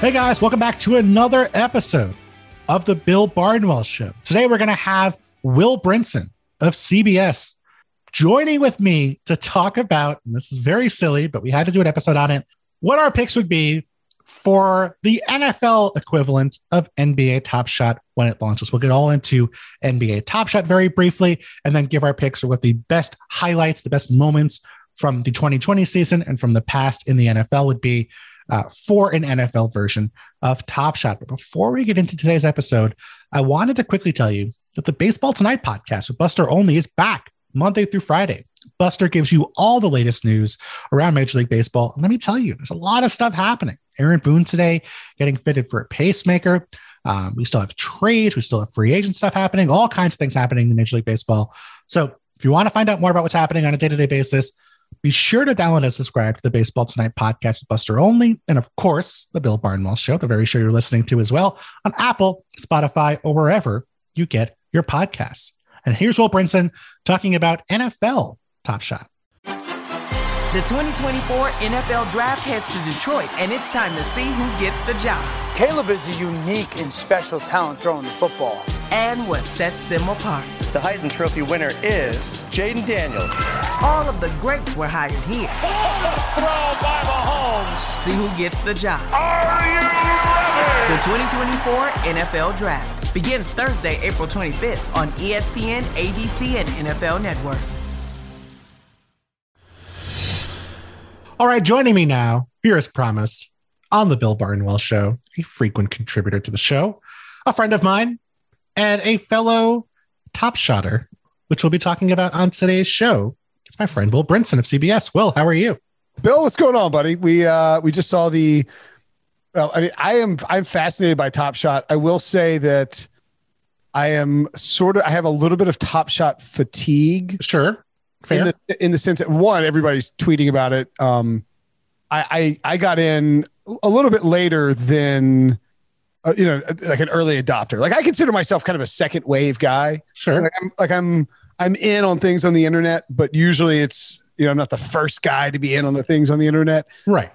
Hey guys, welcome back to another episode of the Bill Barnwell Show. Today we're going to have Will Brinson of CBS joining with me to talk about, and this is very silly, but we had to do an episode on it, what our picks would be for the NFL equivalent of NBA Top Shot when it launches. We'll get all into NBA Top Shot very briefly, and then give our picks for what the best highlights, the best moments from the 2020 season and from the past in the NFL would be for an NFL version of Top Shot. But before we get into today's episode, I wanted to quickly tell you that the Baseball Tonight podcast with Buster Olney is back Monday through Friday. Buster gives you all the latest news around Major League Baseball. And let me tell you, there's a lot of stuff happening. Aaron Boone today getting fitted for a pacemaker. We still have trades. We still have free agent stuff happening. All kinds of things happening in Major League Baseball. So if you want to find out more about what's happening on a day-to-day basis, be sure to download and subscribe to the Baseball Tonight podcast with Buster Olney. And of course, the Bill Barnwell Show, the very show you're listening to as well, on Apple, Spotify, or wherever you get your podcasts. And here's Will Brinson talking about NFL Top Shot. The 2024 NFL Draft heads to Detroit, and it's time to see who gets the job. Caleb is a unique and special talent throwing the football. And what sets them apart. The Heisman Trophy winner is Jaden Daniels. All of the greats were hired here. Throw by Mahomes. See who gets the job. Are you ready? The 2024 NFL Draft begins Thursday, April 25th on ESPN, ABC, and NFL Network. All right, joining me now, here as promised, on the Bill Barnwell Show, a frequent contributor to the show, a friend of mine, and a fellow Top Shotter, which we'll be talking about on today's show. It's my friend Will Brinson of CBS. Will, how are you? Bill, what's going on, buddy? We just saw the. Well, I mean, I'm fascinated by Top Shot. I will say that I have a little bit of Top Shot fatigue. Sure. Fair. In the sense that, one, everybody's tweeting about it. I got in a little bit later than, like an early adopter. Like, I consider myself kind of a second wave guy. Sure. I'm in on things on the internet, but usually it's, I'm not the first guy to be in on the things on the internet. Right.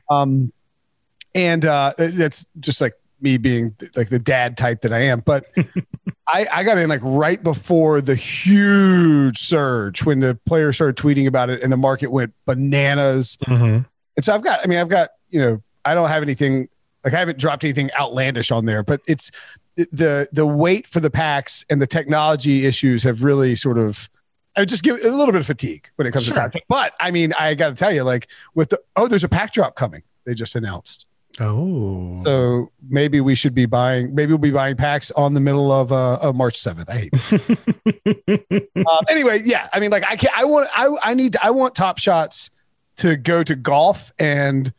And that's just like me being like the dad type that I am. But I got in like right before the huge surge when the players started tweeting about it and the market went bananas. Mm-hmm. And so I've got, I don't have anything, like I haven't dropped anything outlandish on there, but it's the wait for the packs and the technology issues have really sort of, I just give a little bit of fatigue when it comes to packs. But I mean, I got to tell you, like there's a pack drop coming. They just announced. Oh, so maybe we'll be buying packs on the middle of March 7th. I hate this. Anyway, yeah. I mean, like I want Top Shots to go to golf and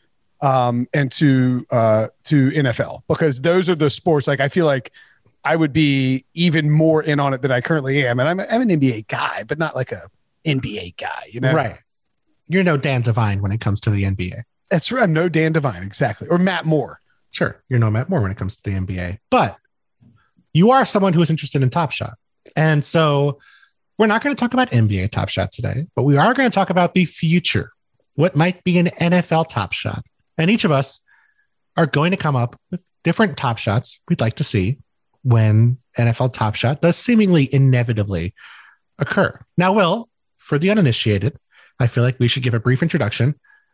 to NFL, because those are the sports. Like, I feel like I would be even more in on it than I currently am. And I'm an NBA guy, but not like a NBA guy, Right. You're no Dan Devine when it comes to the NBA. That's right. I'm no Dan Devine. Exactly. Or Matt Moore. Sure. You're no Matt Moore when it comes to the NBA, but you are someone who is interested in Top Shot. And so we're not going to talk about NBA Top Shot today, but we are going to talk about the future, what might be an NFL Top Shot. And each of us are going to come up with different Top Shots we'd like to see when NFL Top Shot does seemingly inevitably occur. Now, Will, for the uninitiated, I feel like we should give a brief introduction.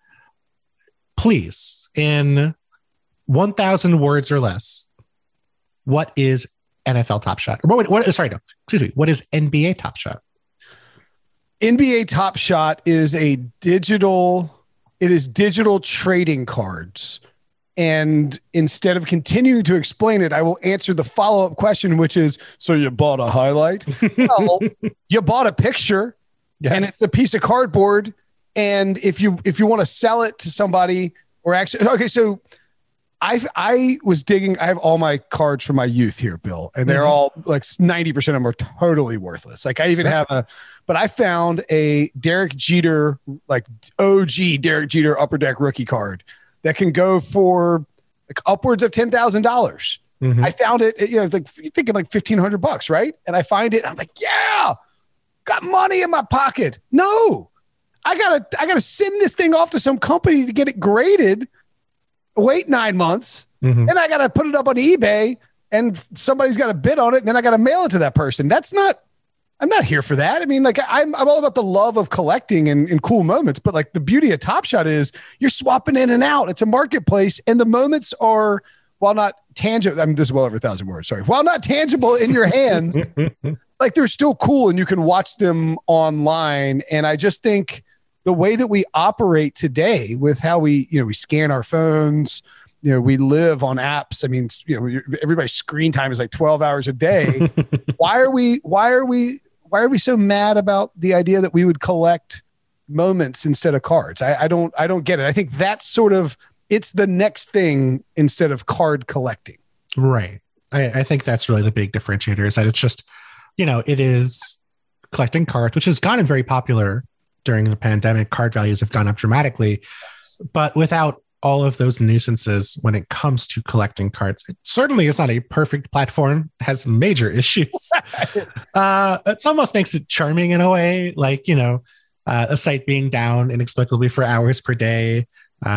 Please, in 1,000 words or less, what is NFL Top Shot? Or what is NBA Top Shot? NBA Top Shot is digital trading cards. And instead of continuing to explain it, I will answer the follow-up question, which is, so you bought a highlight? Well, you bought a picture, yes, and it's a piece of cardboard. And if you want to sell it to somebody, or actually, okay, so I was digging. I have all my cards from my youth here, Bill, and they're all like 90% of them are totally worthless. Like I even have but I found a Derek Jeter, like OG Derek Jeter Upper Deck rookie card that can go for like upwards of $10,000. I found it, like you're thinking like $1,500, right? And I find it. I'm like, yeah, got money in my pocket. No. I gotta send this thing off to some company to get it graded. Wait 9 months, Mhm. and I got to put it up on eBay and somebody's got to bid on it. And then I got to mail it to that person. I'm not here for that. I mean, like I'm all about the love of collecting and cool moments, but like the beauty of Top Shot is you're swapping in and out. It's a marketplace, and the moments are, while not tangible, I mean, this is well over 1,000 words. Sorry. While not tangible in your hands, like they're still cool and you can watch them online. And I just think the way that we operate today with how we scan our phones, we live on apps. I mean, everybody's screen time is like 12 hours a day. Why are we so mad about the idea that we would collect moments instead of cards? I don't get it. I think that's sort of, it's the next thing instead of card collecting. Right. I think that's really the big differentiator, is that it's just, it is collecting cards, which has gotten very popular during the pandemic. Card values have gone up dramatically, but without all of those nuisances when it comes to collecting cards. It certainly is not a perfect platform, it has major issues. It almost makes it charming in a way, like, a site being down inexplicably for hours per day,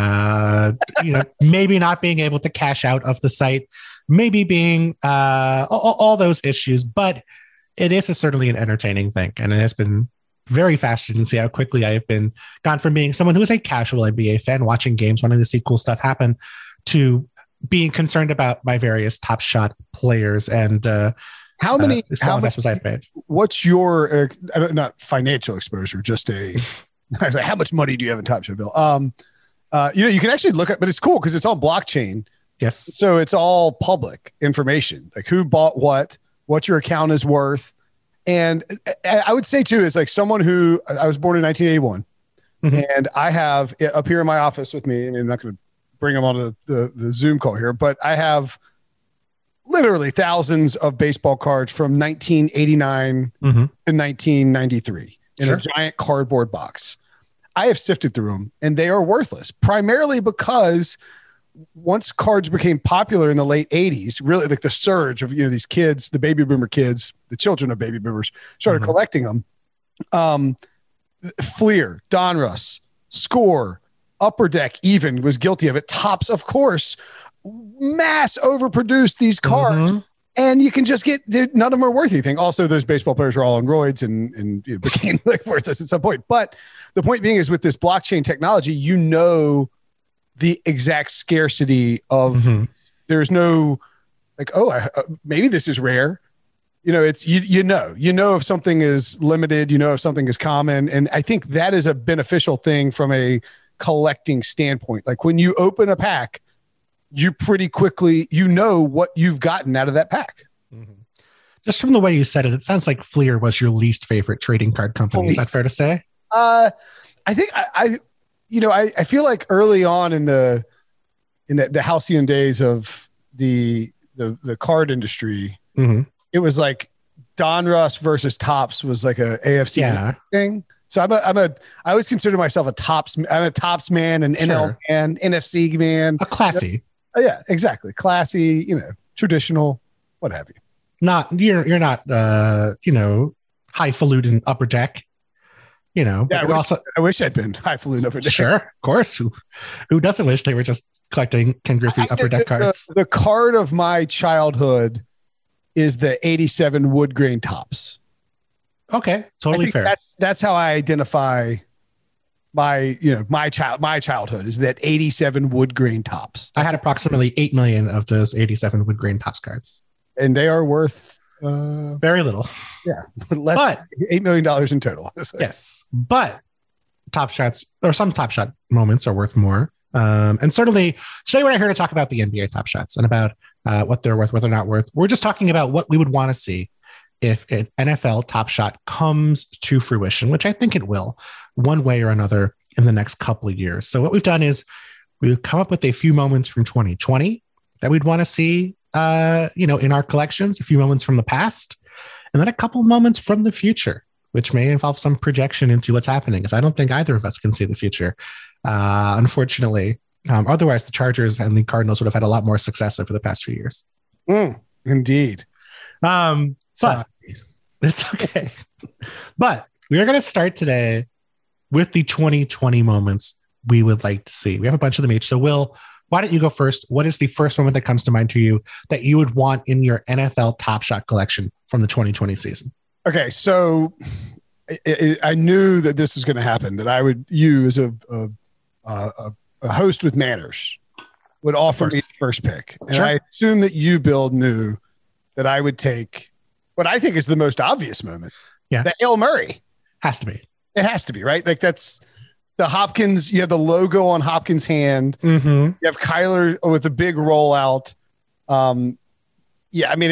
maybe not being able to cash out of the site, maybe being all those issues, but it is certainly an entertaining thing. And it has been very fascinating to see how quickly I have been gone from being someone who is a casual NBA fan, watching games, wanting to see cool stuff happen, to being concerned about my various Top Shot players and how many investments I've made. What's your not financial exposure, just how much money do you have in Top Shot, Bill? You can actually look at, but it's cool because it's on blockchain. Yes. So it's all public information, like who bought what your account is worth. And I would say too, is like someone who, I was born in 1981, and I have up here in my office with me, and I'm not going to bring them onto the Zoom call here, but I have literally thousands of baseball cards from 1989 to 1993 in a giant cardboard box. I have sifted through them, and they are worthless, primarily because once cards became popular in the late 80s, really like the surge of these kids, the baby boomer kids, the children of baby boomers started collecting them. Fleer, Donruss, Score, Upper Deck even was guilty of it. Topps, of course, mass overproduced these cards, and you can just get, none of them are worth anything. Also, those baseball players were all on roids and became like worthless at some point. But the point being is, with this blockchain technology, the exact scarcity of there's no like, maybe this is rare. It's if something is limited, if something is common. And I think that is a beneficial thing from a collecting standpoint. Like when you open a pack, you pretty quickly, what you've gotten out of that pack. Just from the way you said it, it sounds like Fleer was your least favorite trading card company. Is that fair to say? I think I feel like early on in the halcyon days of the card industry, it was like Donruss versus Topps was like a AFC thing. So I always consider myself a Topps. I'm a Topps man, an NL man, NFC man, a classy. Yeah, exactly. Classy, traditional, what have you. You're not highfalutin Upper Deck. I wish I'd been highfalutin Upper Deck. Sure, of course. Who doesn't wish they were just collecting Ken Griffey Upper Deck cards? The card of my childhood is the 87 wood grain Topps. Okay, totally fair. That's how I identify my childhood is that 87 wood grain Topps. I had approximately 8 million of those 87 wood grain Topps cards, and they are worth very little. Yeah, but $8 million in total. Yes, but Top Shots, or some Top Shot moments, are worth more. And certainly today we're not here to talk about the NBA Top Shots and about what they're worth, what they're not worth. We're just talking about what we would want to see if an NFL Top Shot comes to fruition, which I think it will, one way or another in the next couple of years. So what we've done is we've come up with a few moments from 2020 that we'd want to see in our collections, a few moments from the past, and then a couple moments from the future, which may involve some projection into what's happening, because I don't think either of us can see the future, unfortunately. Otherwise, the Chargers and the Cardinals would have had a lot more success over the past few years. Indeed. But it's okay. But we are going to start today with the 2020 moments we would like to see. We have a bunch of them each. So Will, why don't you go first? What is the first moment that comes to mind to you that you would want in your NFL Top Shot collection from the 2020 season? Okay, so I knew that this was going to happen, that I would, you as a host with manners would offer me the first pick. And Sure. I assume that you, Bill, knew that I would take what I think is the most obvious moment. Yeah. The Hail Murray. Has to be. It has to be, right? Like that's the Hopkins, you have the logo on Hopkins' hand. Mm-hmm. You have Kyler with a big rollout. Yeah, I mean,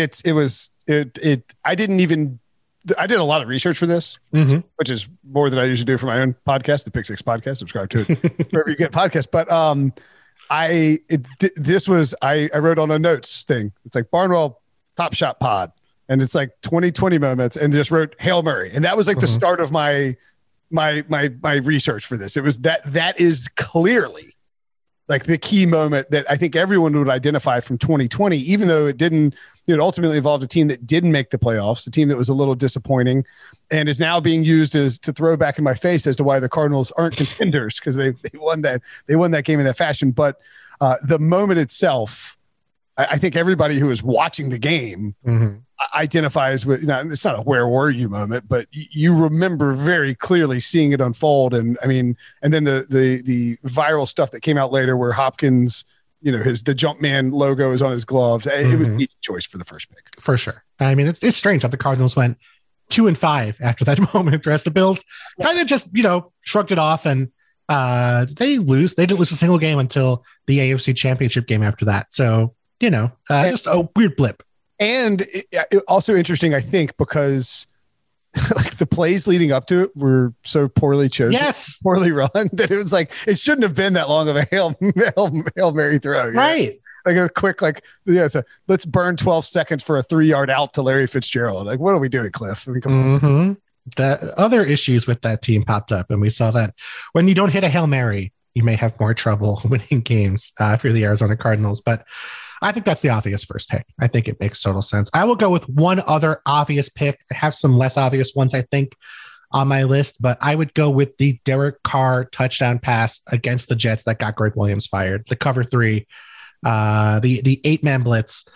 I did a lot of research for this, which is more than I usually do for my own podcast, the Pick Six Podcast. Subscribe to it wherever you get podcasts. But I wrote on a notes thing. It's like Barnwell Top Shot Pod, and it's like 2020 moments, and just wrote Hail Murray, and that was like the start of my research for this. It was that is clearly like the key moment that I think everyone would identify from 2020, even though it ultimately involved a team that didn't make the playoffs, a team that was a little disappointing, and is now being used as to throw back in my face as to why the Cardinals aren't contenders, because they won that game in that fashion. But the moment itself, I think everybody who was watching the game identifies with, it's not a where were you moment, but you remember very clearly seeing it unfold. And I mean, and then the viral stuff that came out later where Hopkins, the Jumpman logo is on his gloves. It was an easy choice for the first pick. For sure. I mean, it's strange how the Cardinals went 2-5 after that moment. The rest of the Bills kind of just, shrugged it off, and they lose. They didn't lose a single game until the AFC Championship game after that. So, just a weird blip. And it also interesting, I think, because like the plays leading up to it were so poorly chosen, poorly run, that it was like it shouldn't have been that long of a Hail Mary throw, right? Like a quick, so let's burn 12 seconds for a 3-yard out to Larry Fitzgerald. Like, what are we doing, Cliff? I mean, come on. The other issues with that team popped up, and we saw that when you don't hit a Hail Mary, you may have more trouble winning games for the Arizona Cardinals. But I think that's the obvious first pick. I think it makes total sense. I will go with one other obvious pick. I have some less obvious ones, I think, on my list, but I would go with the Derek Carr touchdown pass against the Jets that got Greg Williams fired. The cover 3, the 8-man blitz.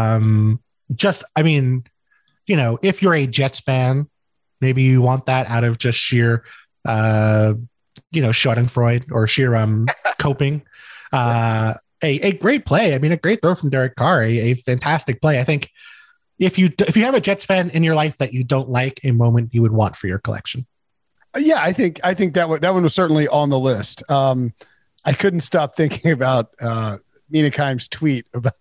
If you're a Jets fan, maybe you want that out of just sheer, schadenfreude or sheer coping. A great play. I mean, a great throw from Derek Carr, a fantastic play. I think if you have a Jets fan in your life that you don't like, a moment you would want for your collection. Yeah, I think that one was certainly on the list. I couldn't stop thinking about Mina Kimes' tweet about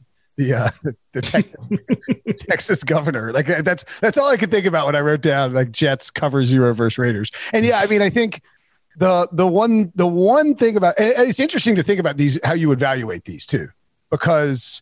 the Texas governor. Like that's all I could think about when I wrote down like Jets cover 0 versus Raiders. And yeah, I mean, I think the one thing about, and it's interesting to think about these, how you evaluate these too, because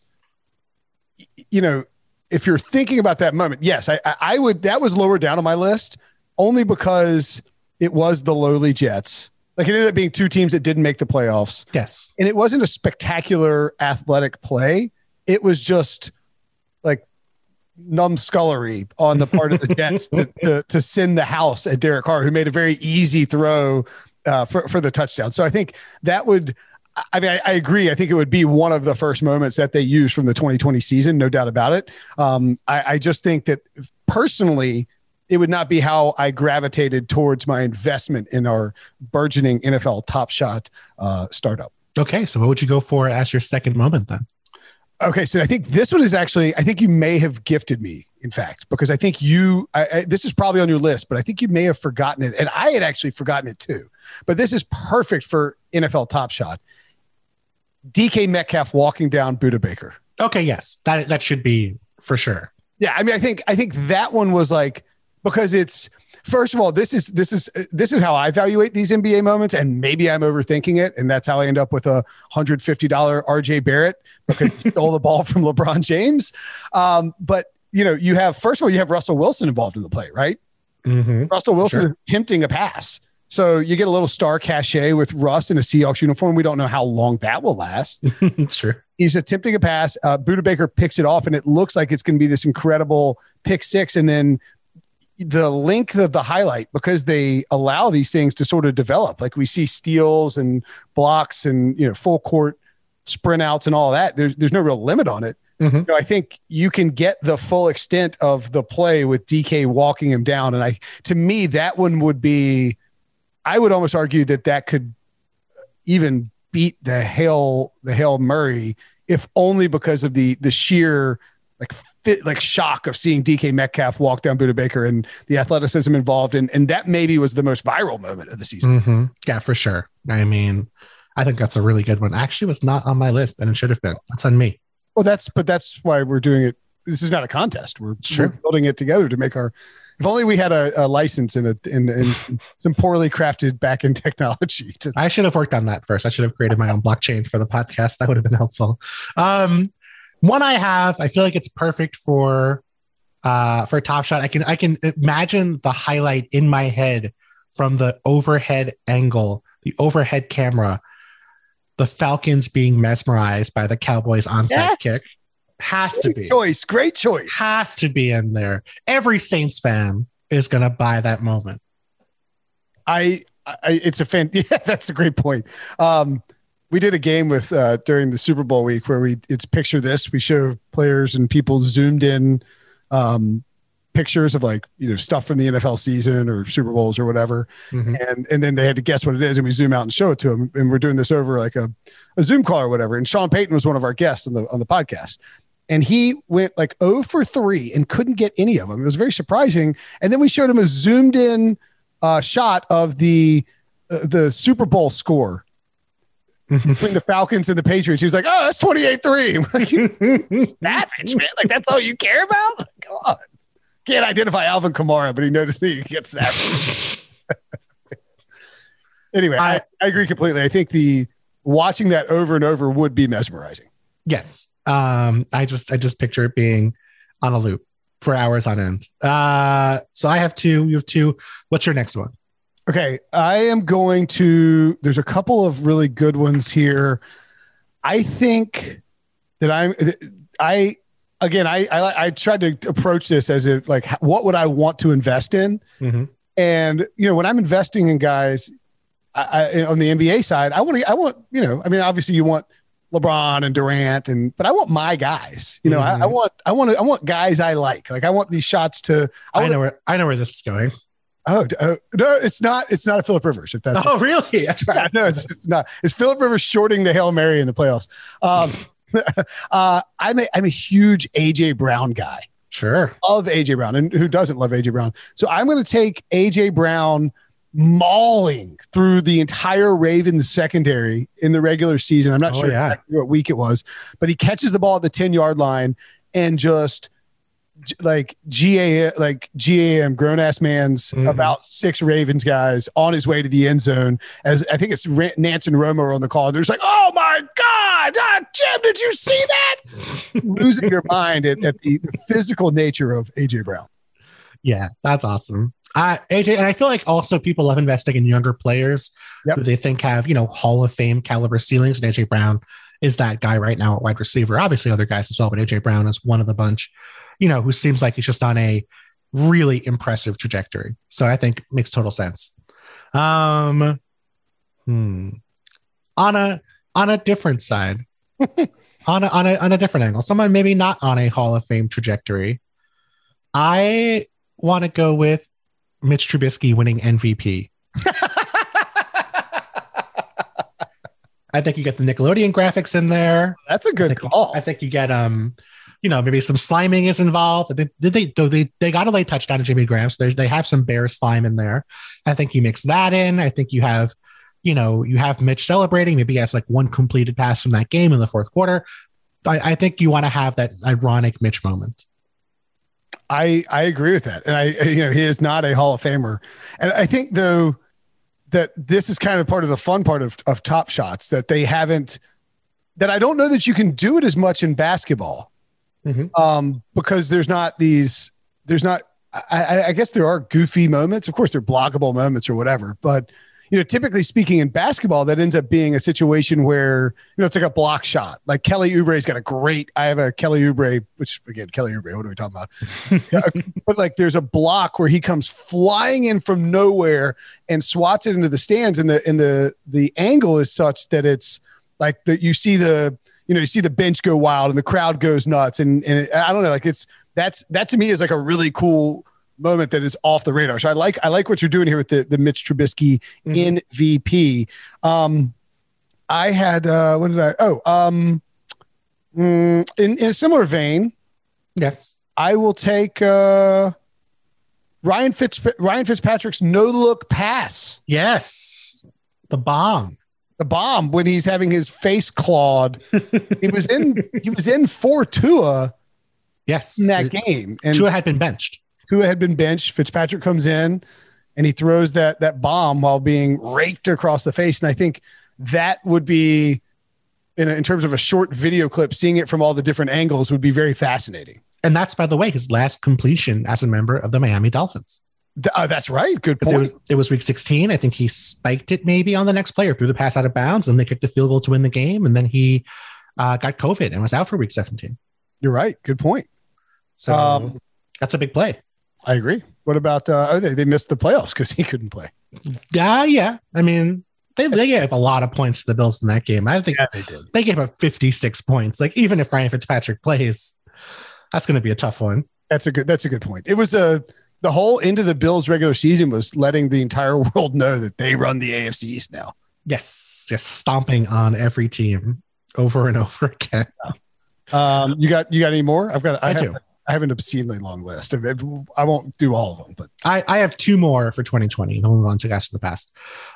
if you're thinking about that moment, yes, I would, that was lower down on my list only because it was the lowly Jets. Like it ended up being 2 teams that didn't make the playoffs. Yes. And it wasn't a spectacular athletic play. It was just like numbskullery on the part of the Jets to send the house at Derek Carr, who made a very easy throw for the touchdown. So I think that would, I mean, I agree. I think it would be one of the first moments that they used from the 2020 season, no doubt about it. I just think that personally, it would not be how I gravitated towards my investment in our burgeoning NFL Top Shot startup. Okay, so what would you go for as your second moment then? Okay, so I think this one is actually, I think you may have gifted me, in fact, because I think this is probably on your list, but I think you may have forgotten it. And I had actually forgotten it too. But this is perfect for NFL Top Shot. DK Metcalf walking down Buda Baker. Okay, yes, that should be for sure. Yeah, I mean, I think that one was like, because it's, first of all, this is how I evaluate these NBA moments, and maybe I'm overthinking it, and that's how I end up with a $150 RJ Barrett because he stole the ball from LeBron James. But you have, first of all, you have Russell Wilson involved in the play, right? Mm-hmm. Russell Wilson is attempting a pass, so you get a little star cachet with Russ in a Seahawks uniform. We don't know how long that will last. It's true. He's attempting a pass. Buda Baker picks it off, and it looks like it's going to be this incredible pick six, and then the length of the highlight, because they allow these things to sort of develop. Like we see steals and blocks and, full court sprint outs and all that. There's no real limit on it. Mm-hmm. You know, I think you can get the full extent of the play with DK walking him down. And to me, that one would be, I would almost argue that could even beat the Hail Murray, if only because of the sheer shock of seeing DK Metcalf walk down Budda Baker and the athleticism involved. And that maybe was the most viral moment of the season. Mm-hmm. Yeah, for sure. I mean, I think that's a really good one. Actually was not on my list and it should have been. That's on me. Well, that's why we're doing it. This is not a contest. We're building it together to make if only we had a license and some poorly crafted back-end technology. I should have worked on that first. I should have created my own blockchain for the podcast. That would have been helpful. One I feel like it's perfect for Top Shot. I can imagine the highlight in my head from the overhead angle, the overhead camera, the Falcons being mesmerized by the Cowboys onside kick. Has to be. Great choice. Has to be in there. Every Saints fan is going to buy that moment. It's a fan. Yeah, that's a great point. We did a game with during the Super Bowl week where it's picture this. We show players and people zoomed in pictures of stuff from the NFL season or Super Bowls or whatever. Mm-hmm. And then they had to guess what it is. And we zoom out and show it to them. And we're doing this over like a Zoom call or whatever. And Sean Payton was one of our guests on the podcast. And he went 0 for 3 and couldn't get any of them. It was very surprising. And then we showed him a zoomed in shot of the Super Bowl score between the Falcons and the Patriots. He was like, "Oh, that's 28-3." Like, you savage, man. Like, that's all you care about? Like, come on. Can't identify Alvin Kamara, but he noticed that he gets that. Anyway, I agree completely. I think watching that over and over would be mesmerizing. Yes. I just picture it being on a loop for hours on end. So I have 2. You have 2. What's your next one? Okay. I am going to, there's a couple of really good ones here. I think that I tried to approach this as if what would I want to invest in? Mm-hmm. And, when I'm investing in guys on the NBA side, I want, obviously you want LeBron and Durant but I want my guys, mm-hmm. I want guys I like. Like I want these shots to, I know where this is going. Oh no, it's not a Phillip Rivers. If that's really? That's right. Yeah, no, it's not. It's Phillip Rivers shorting the Hail Mary in the playoffs. I'm a huge AJ Brown guy. Sure. Love AJ Brown. And who doesn't love AJ Brown? So I'm going to take AJ Brown mauling through the entire Ravens secondary in the regular season. I'm not sure exactly what week it was, but he catches the ball at the 10-yard line and just GAM grown ass man's about 6 Ravens guys on his way to the end zone. As I think it's Nance and Romo are on the call. They're just like, "Oh my God, Jim, did you see that?" Losing their mind at the physical nature of AJ Brown. Yeah, that's awesome. AJ, and I feel like also people love investing in younger players who they think have, Hall of Fame caliber ceilings. And AJ Brown is that guy right now at wide receiver. Obviously other guys as well, but AJ Brown is one of the bunch, who seems like he's just on a really impressive trajectory. So I think it makes total sense. On a different side, on a different angle, someone maybe not on a Hall of Fame trajectory, I want to go with Mitch Trubisky winning MVP. I think you get the Nickelodeon graphics in there. That's a good call. I think you get maybe some sliming is involved. They got a late touchdown to Jimmy Graham, so they have some Bears slime in there. I think you mix that in. I think you have Mitch celebrating. Maybe he has one completed pass from that game in the fourth quarter. I think you want to have that ironic Mitch moment. I agree with that. And he is not a Hall of Famer. And I think though that this is kind of part of the fun part of Top Shots that they haven't, that I don't know that you can do it as much in basketball. Mm-hmm. Because I guess there are goofy moments. Of course, there are blockable moments or whatever, but typically speaking in basketball, that ends up being a situation where, it's like a block shot. Like Kelly Oubre's got I have a Kelly Oubre, which again, Kelly Oubre, what are we talking about? But there's a block where he comes flying in from nowhere and swats it into the stands. And the angle is such that it's Like you see the bench go wild and the crowd goes nuts. And I don't know, like that to me is like a really cool moment that is off the radar. So I like what you're doing here with the Mitch Trubisky MVP. I had, in a similar vein. Yes. I will take Ryan Fitzpatrick's no-look pass. Yes. The bomb When he's having his face clawed. he was in for Tua. Yes. In that game. And Tua had been benched. Fitzpatrick comes in and he throws that bomb while being raked across the face. And I think that would be, in terms of a short video clip, seeing it from all the different angles would be very fascinating. And that's, by the way, his last completion as a member of the Miami Dolphins. That's right. Good point. It was week 16. I think he spiked it maybe on the next play or threw the pass out of bounds, and they kicked a field goal to win the game. And then he got COVID and was out for week 17. You're right. Good point. So that's a big play. I agree. What about they missed the playoffs because he couldn't play? Yeah. I mean, they gave a lot of points to the Bills in that game. I think they did. They gave up 56 points. Like, even if Ryan Fitzpatrick plays, that's going to be a tough one. That's a good point. It was the whole end of the Bills regular season was letting the entire world know that they run the AFC East now. Yes, just stomping on every team over and over again. You got any more? I do. I have an obscenely long list. I won't do all of them, but I have two more for 2020. Then we'll move on to Guys of the Past.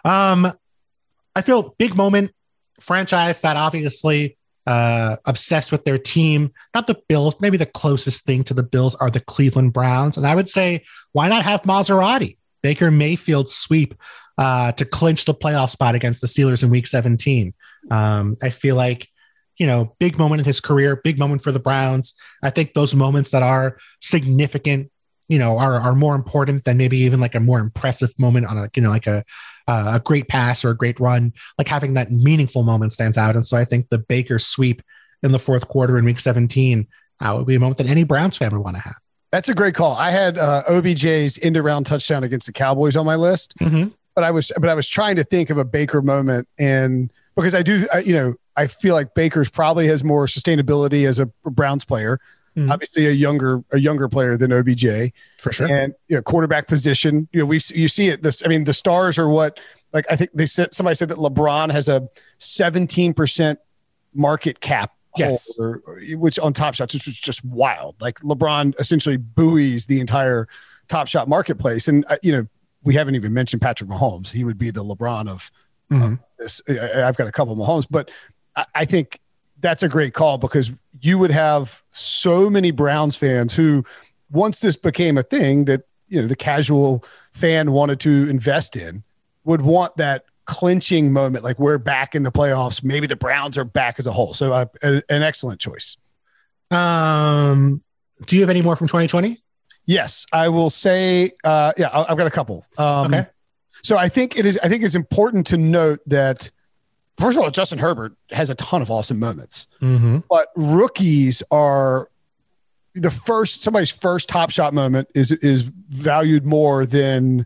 I feel big moment, franchise that obviously obsessed with their team. Not the Bills. Maybe the closest thing to the Bills are the Cleveland Browns. And I would say, why not have Maserati? Baker Mayfield's sweep to clinch the playoff spot against the Steelers in week 17. I feel like, big moment in his career, big moment for the Browns. I think those moments that are significant, are more important than maybe even like a more impressive moment on a great pass or a great run. Like, having that meaningful moment stands out. And so I think the Baker sweep in the fourth quarter in week 17 would be a moment that any Browns fan would want to have. That's a great call. I had OBJ's end-around touchdown against the Cowboys on my list, but I was trying to think of a Baker moment, and because I feel like Baker's probably has more sustainability as a Browns player. Obviously a younger player than OBJ for sure. And quarterback position, you see it. The stars are what, like, I think somebody said that LeBron has a 17% market cap. Yes. Which on Top Shots, which was just wild. Like, LeBron essentially buoys the entire Top Shot marketplace. And we haven't even mentioned Patrick Mahomes. He would be the LeBron of this. I've got a couple of Mahomes, but I think that's a great call, because you would have so many Browns fans who, once this became a thing that, the casual fan wanted to invest in, would want that clinching moment. Like, we're back in the playoffs. Maybe the Browns are back as a whole. So an excellent choice. Do you have any more from 2020? Yes, I will say, I've got a couple. Okay. So I think it's important to note that, first of all, Justin Herbert has a ton of awesome moments, but rookies are somebody's first Top Shot moment is valued more than,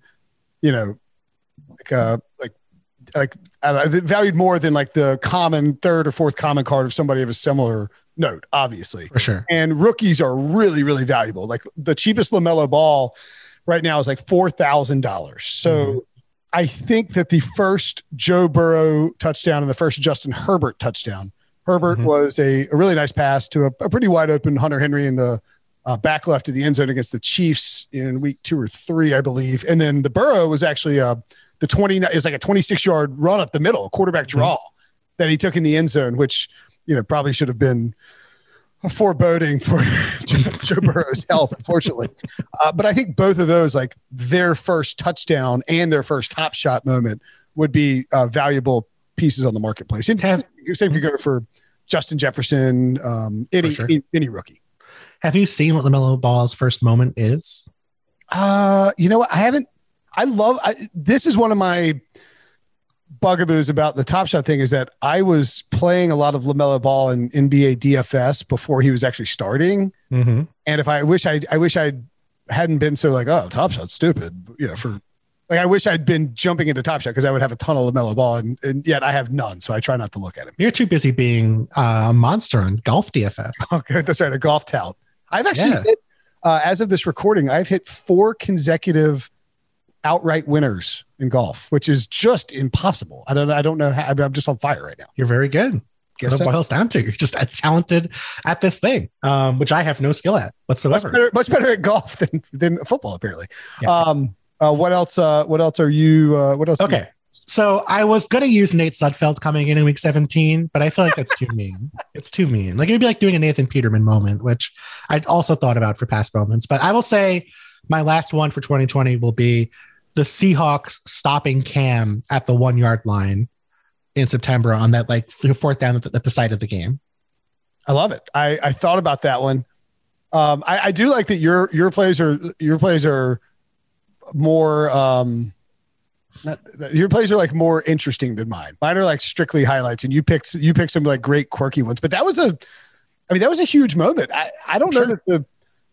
valued more than like the common third or fourth common card of somebody of a similar note, obviously. For sure. And rookies are really, really valuable. Like, the cheapest LaMelo Ball right now is like $4,000. So I think that the first Joe Burrow touchdown and the first Justin Herbert touchdown, Herbert was a really nice pass to a pretty wide open Hunter Henry in the back left of the end zone against the Chiefs in week 2 or 3, I believe. And then the Burrow was actually the 29 is like a 26-yard run up the middle, a quarterback draw that he took in the end zone, which, probably should have been a foreboding for Joe Burrow's health, unfortunately. But I think both of those, like, their first touchdown and their first Top Shot moment, would be valuable pieces on the marketplace. And same could go for Justin Jefferson, any rookie. Have you seen what LaMelo Ball's first moment is? You know what? I haven't. This is one of my bugaboos about the Top Shot thing, is that I was playing a lot of LaMelo Ball in NBA DFS before he was actually starting. And if I wish I hadn't been so like, oh, Top Shot's stupid, for Like, I wish I'd been jumping into Top Shot because I would have a ton of LaMelo Ball, and yet I have none. So I try not to look at him. You're too busy being a monster on Golf DFS. Okay, that's right. A golf tout. I've actually hit, as of this recording, I've hit 4 consecutive outright winners in golf, which is just impossible. I don't know how. I'm just on fire right now. You're very good. That's what it boils down to. You're just talented at this thing, which I have no skill at whatsoever. Much better at golf than football, apparently. Yes. What else? What else are you? What else? Okay. So I was going to use Nate Sudfeld coming in week 17, but I feel like that's too mean. It's too mean. Like, it'd be like doing a Nathan Peterman moment, which I'd also thought about for past moments. But I will say my last one for 2020 will be the Seahawks stopping Cam at the 1 yard line in September on that like 4th down at the side of the game. I love it. I thought about that one. I do like that your plays are more your plays are like more interesting than mine. Mine are like strictly highlights, and you picked some like great quirky ones. But that was a huge moment. I don't know that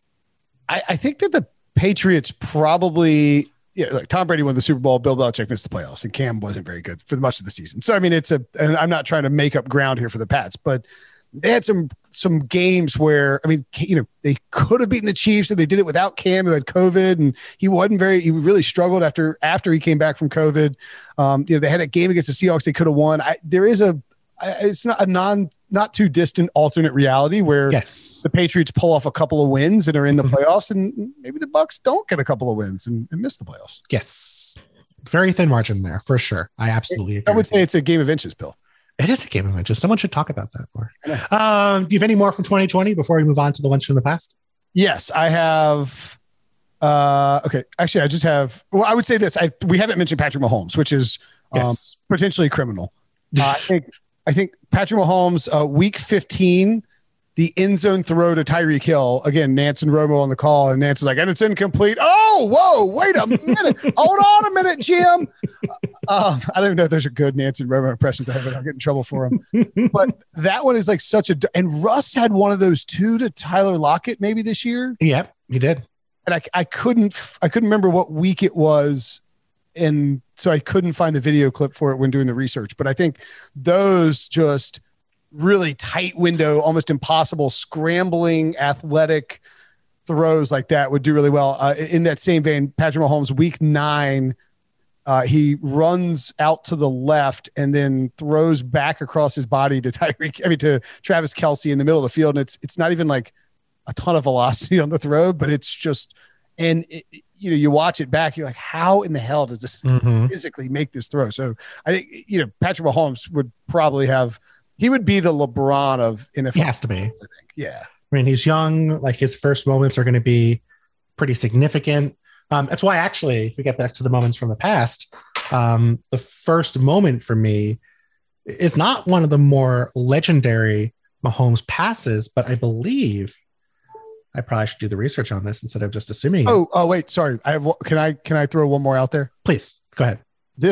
I think that the Patriots probably, like Tom Brady won the Super Bowl, Bill Belichick missed the playoffs, and Cam wasn't very good for much of the season. So I mean, and I'm not trying to make up ground here for the Pats, but they had some games where, I mean, they could have beaten the Chiefs, and they did it without Cam, who had COVID, and he really struggled after he came back from COVID. They had a game against the Seahawks they could have won. It's not a not too distant alternate reality where the Patriots pull off a couple of wins and are in the playoffs, and maybe the Bucs don't get a couple of wins and miss the playoffs. Yes. Very thin margin there for sure. I absolutely agree. I would say it's a game of inches, Bill. It is a game of inches. Someone should talk about that more. Do you have any more from 2020 before we move on to the ones from the past? Yes, I have. Okay. Actually, I just have, I would say this. We haven't mentioned Patrick Mahomes, which is potentially criminal. I think Patrick Mahomes, week 15, the end zone throw to Tyreek Hill. Again, Nance and Romo on the call, and Nance is like, and it's incomplete. Oh, whoa, wait a minute. Hold on a minute, Jim. I don't even know if there's a good Nance and Romo impressions. I'll get in trouble for him. But that one is like and Russ had one of those too to Tyler Lockett maybe this year. Yep, he did. And I couldn't remember what week it was. And so I couldn't find the video clip for it when doing the research, but I think those just really tight window, almost impossible, scrambling, athletic throws like that would do really well. In that same vein, Patrick Mahomes, week 9, he runs out to the left and then throws back across his body to Travis Kelce in the middle of the field. And it's not even like a ton of velocity on the throw, but it's just, you watch it back, you're like, how in the hell does this physically make this throw? So I think, Patrick Mahomes would probably he would be the LeBron of NFL. He has to be. I think. Yeah. I mean, he's young, like his first moments are going to be pretty significant. That's why actually, if we get back to the moments from the past, the first moment for me is not one of the more legendary Mahomes passes, but I believe I probably should do the research on this instead of just assuming. Oh, wait, sorry. Can I throw one more out there? Please go ahead. We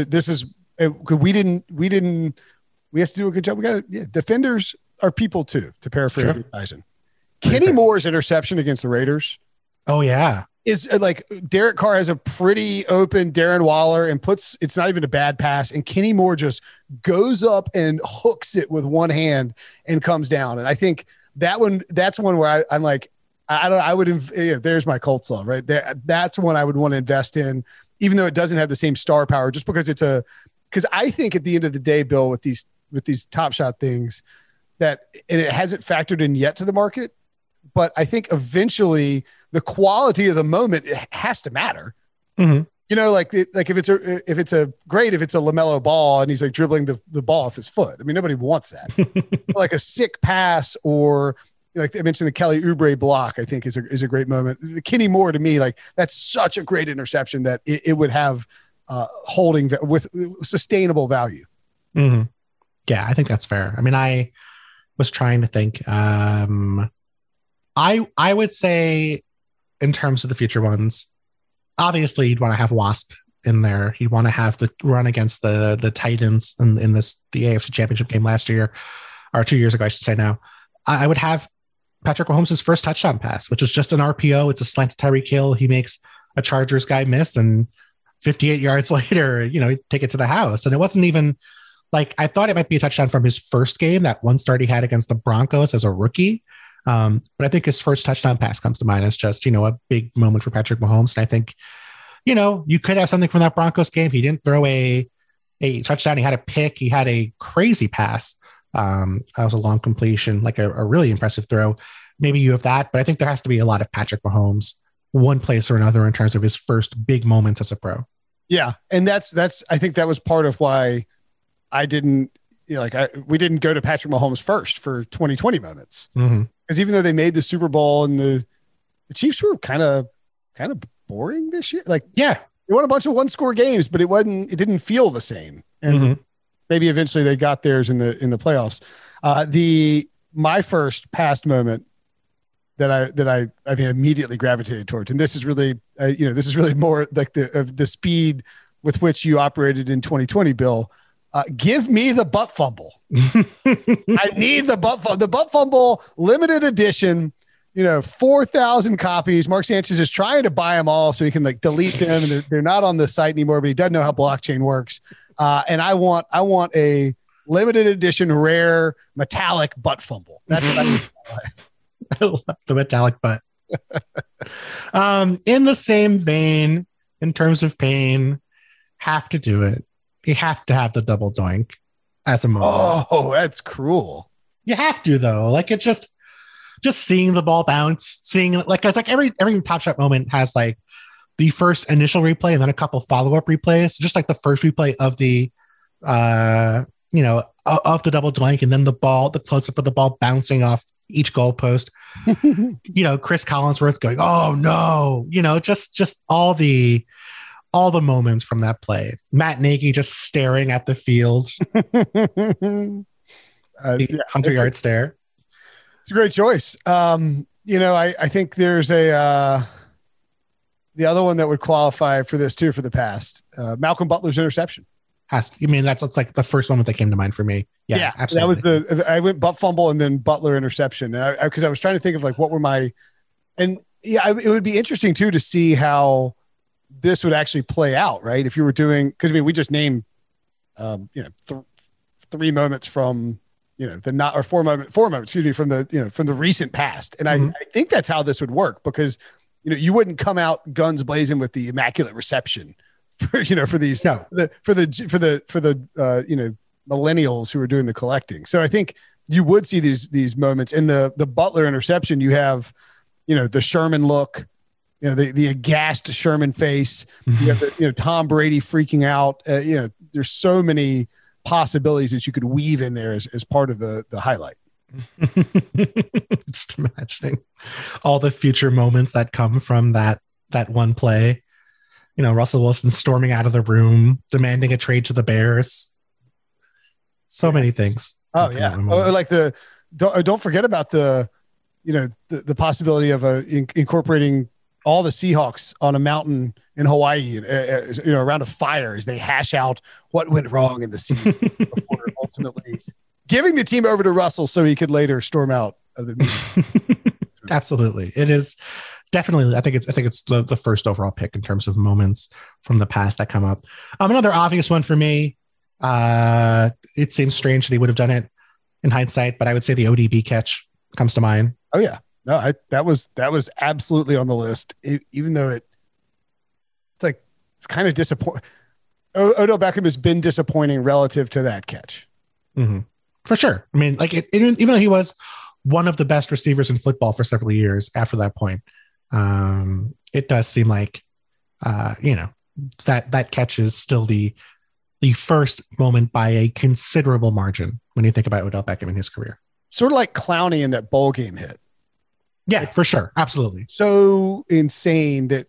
have to do a good job. Defenders are people too, to paraphrase Tyson. Kenny Moore's interception against the Raiders. Oh yeah. Is like Derek Carr has a pretty open Darren Waller and it's not even a bad pass. And Kenny Moore just goes up and hooks it with one hand and comes down. And I think that's one where I'm like, there's my Colts love right there. That's one I would want to invest in, even though it doesn't have the same star power, just because because I think at the end of the day, Bill, with these Top Shot things and it hasn't factored in yet to the market, but I think eventually the quality of the moment has to matter. Mm-hmm. If it's a LaMelo Ball and he's like dribbling the ball off his foot. I mean, nobody wants that. Like a sick pass, or like I mentioned, the Kelly Oubre block, I think is a great moment. The Kenny Moore, to me, like that's such a great interception that it would have holding with sustainable value. Mm-hmm. Yeah, I think that's fair. I mean, I was trying to think. I would say in terms of the future ones, obviously you'd want to have Wasp in there. You'd want to have the run against the Titans in the AFC Championship game last year, or 2 years ago, I should say now. I would have Patrick Mahomes' first touchdown pass, which is just an RPO. It's a slant to Tyreek Hill. He makes a Chargers guy miss and 58 yards later, take it to the house. And it wasn't even like, I thought it might be a touchdown from his first game, that one start he had against the Broncos as a rookie. But I think his first touchdown pass comes to mind as just, a big moment for Patrick Mahomes. And I think, you could have something from that Broncos game. He didn't throw a touchdown. He had a pick. He had a crazy pass. That was a long completion, like a really impressive throw. Maybe you have that, but I think there has to be a lot of Patrick Mahomes, one place or another, in terms of his first big moments as a pro. Yeah. And that's, I think that was part of why I didn't, we didn't go to Patrick Mahomes first for 2020 moments. Because even though they made the Super Bowl and the Chiefs were kind of boring this year. Like, yeah, they won a bunch of one-score games, but it didn't feel the same. And maybe eventually they got theirs in the playoffs. My first past moment that I immediately gravitated towards, and this is really more like the speed with which you operated in 2020, Bill. Give me the butt fumble. I need the butt fumble. The butt fumble limited edition. 4,000 copies. Mark Sanchez is trying to buy them all so he can delete them, and they're not on the site anymore. But he doesn't know how blockchain works. And I want a limited edition, rare, metallic butt fumble. That's what I love the metallic butt. In the same vein, in terms of pain, have to do it. You have to have the double doink as a moment. Oh, that's cruel. You have to, though. Like, it's just seeing the ball bounce, seeing it's like every Top Shot moment has like the first initial replay and then a couple follow-up replays. Just like the first replay of the of the double doink, and then the close-up of the ball bouncing off each goalpost. Chris Collinsworth going, "Oh no!" Just all the moments from that play. Matt Nagy just staring at the field. 100-yard stare. It's a great choice. I think there's the other one that would qualify for this too, for the past. Malcolm Butler's interception. That's like the first moment that came to mind for me. Yeah, absolutely. That was I went butt fumble and then Butler interception. And because I was trying to think of what were my, and yeah, it would be interesting too to see how this would actually play out, right? If you were doing, because we just named, 3 moments from, four moments, from the recent past. And I think that's how this would work, because, you wouldn't come out guns blazing with the immaculate reception for these, for the millennials who are doing the collecting. So I think you would see these moments in the Butler interception. You have, the Sherman look, the aghast Sherman face. You have Tom Brady freaking out. There's so many possibilities that you could weave in there as part of the highlight. Just imagining all the future moments that come from that one play. Russell Wilson storming out of the room, demanding a trade to the Bears. So many things. Oh yeah. Like don't forget about the possibility of incorporating all the Seahawks on a mountain in Hawaii, around a fire as they hash out what went wrong in the season before ultimately giving the team over to Russell so he could later storm out of the meeting. Absolutely. It is definitely, I think it's the first overall pick in terms of moments from the past that come up. Another obvious one for me, it seems strange that he would have done it in hindsight, but I would say the ODB catch comes to mind. Oh yeah. No, that was absolutely on the list, even though it's kind of disappointing. Odell Beckham has been disappointing relative to that catch. Mm-hmm. For sure. I mean, even though he was one of the best receivers in football for several years after that point, it does seem like, that catch is still the first moment by a considerable margin when you think about Odell Beckham in his career. Sort of like Clowney in that bowl game hit. Yeah, for sure. Absolutely. So insane that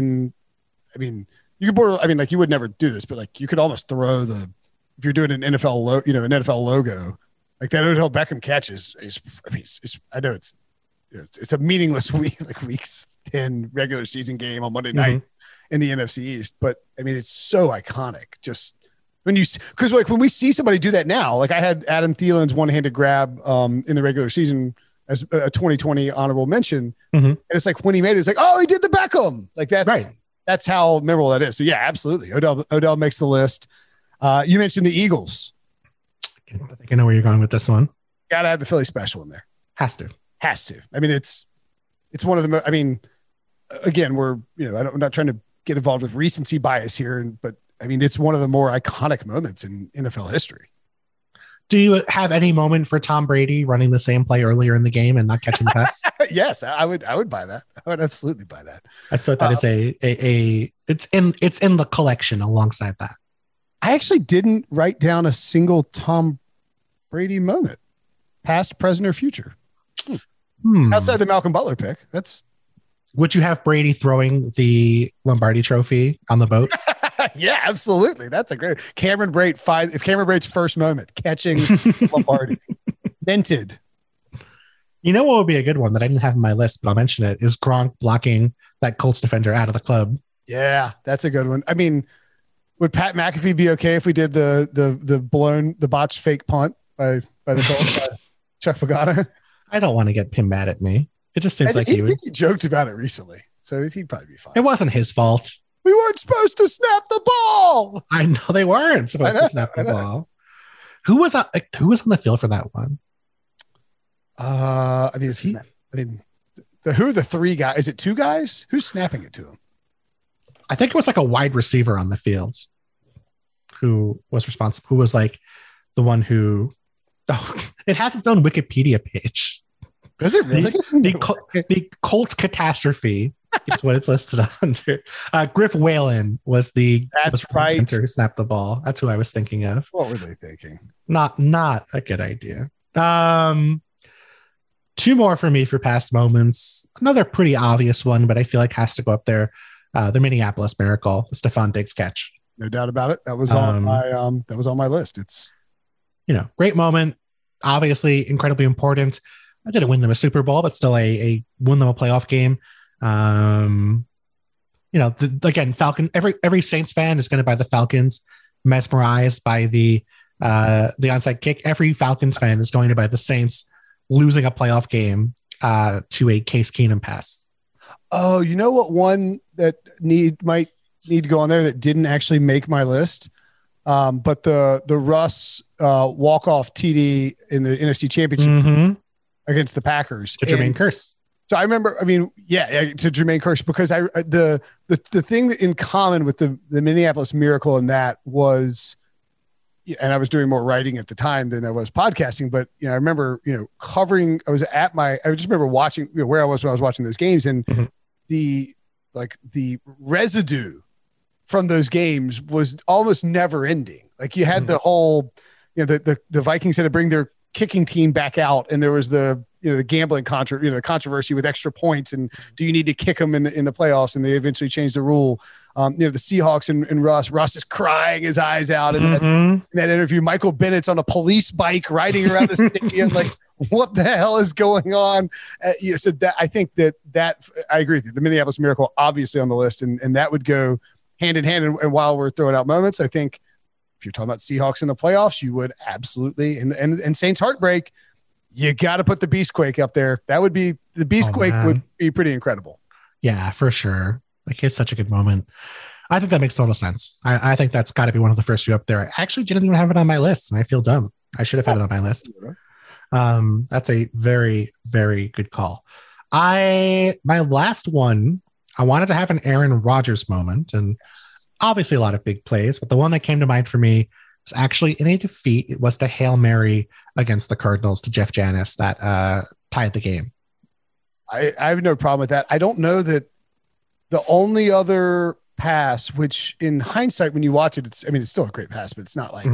you could you would never do this, but you could almost throw if you're doing an NFL an NFL logo, like that Odell Beckham catch is I know it's a meaningless week, weeks 10 regular season game on Monday night in the NFC East, but it's so iconic. Just because when we see somebody do that now, I had Adam Thielen's one-handed grab in the regular season as a 2020 honorable mention. And it's when he made it, it's oh, he did the Beckham. That's right. That's how memorable that is. So yeah, absolutely. Odell makes the list. You mentioned the Eagles. I think I know where you're going with this one. Got to have the Philly special in there. Has to. I mean, it's one of the. I mean, again, I'm not trying to get involved with recency bias here, but I mean, it's one of the more iconic moments in NFL history. Do you have any moment for Tom Brady running the same play earlier in the game and not catching the pass? Yes, I would buy that. I would absolutely buy that. I thought that is it's in the collection alongside that. I actually didn't write down a single Tom Brady moment, past, present, or future. Outside the Malcolm Butler pick. Would you have Brady throwing the Lombardi trophy on the boat? Yeah, absolutely. That's a great Cameron Brate's first moment catching Lombardi. Minted. You know what would be a good one that I didn't have in my list, but I'll mention it, is Gronk blocking that Colts defender out of the club. Yeah, that's a good one. I mean, would Pat McAfee be okay if we did the botched fake punt by the Colts by Chuck Pagano? I don't want to get him mad at me. It just seems like he joked about it recently, so he'd probably be fine. It wasn't his fault. We weren't supposed to snap the ball. I know they weren't supposed to snap the ball. Who was on the field for that one? Who are the three guys? Is it two guys? Who's snapping it to him? I think it was like a wide receiver on the field who was responsible. Who was like the one who? Oh, it has its own Wikipedia page. Does it really? The Colts catastrophe is what it's listed under. Griff Whalen was the center who snapped the ball. That's who I was thinking of. What were they thinking? Not a good idea. Two more for me for past moments. Another pretty obvious one, but I feel like has to go up there. The Minneapolis Miracle, the Stephon Diggs catch. No doubt about it. That was on my list. It's great moment. Obviously, incredibly important. I didn't win them a Super Bowl, but still won them a playoff game. Again, Falcon. Every Saints fan is going to buy the Falcons, mesmerized by the onside kick. Every Falcons fan is going to buy the Saints losing a playoff game to a Case Keenum pass. Oh, you know what? One that might need to go on there that didn't actually make my list. But the Russ walk-off TD in the NFC Championship against the Packers to Jermaine Kearse. So I remember, to Jermaine Kearse, because the thing that in common with the Minneapolis Miracle in that was, and I was doing more writing at the time than I was podcasting, but I remember covering. I just remember watching where I was when I was watching those games, and the residue from those games was almost never ending. Like you had the whole, the Vikings had to bring their kicking team back out, and there was the gambling controversy with extra points, and do you need to kick them in the playoffs? And they eventually changed the rule. The Seahawks and Russ is crying his eyes out in that interview. Michael Bennett's on a police bike riding around the stadium, like, what the hell is going on? So that I think that I agree with you. The Minneapolis Miracle obviously on the list, and that would go hand in hand. And while we're throwing out moments, I think if you're talking about Seahawks in the playoffs, you would absolutely and Saints heartbreak. You got to put the Beastquake up there. That would be the Beastquake would be pretty incredible. Yeah, for sure. Like it's such a good moment. I think that makes total sense. I think that's got to be one of the first few up there. I actually didn't even have it on my list, and I feel dumb. I should have had it on my list. That's a very, very good call. My last one, I wanted to have an Aaron Rodgers moment, and obviously a lot of big plays, but the one that came to mind for me was actually in a defeat. It was the Hail Mary against the Cardinals to Jeff Janis that tied the game. I have no problem with that. I don't know that the only other pass, which in hindsight, when you watch it, it's still a great pass, but it's not like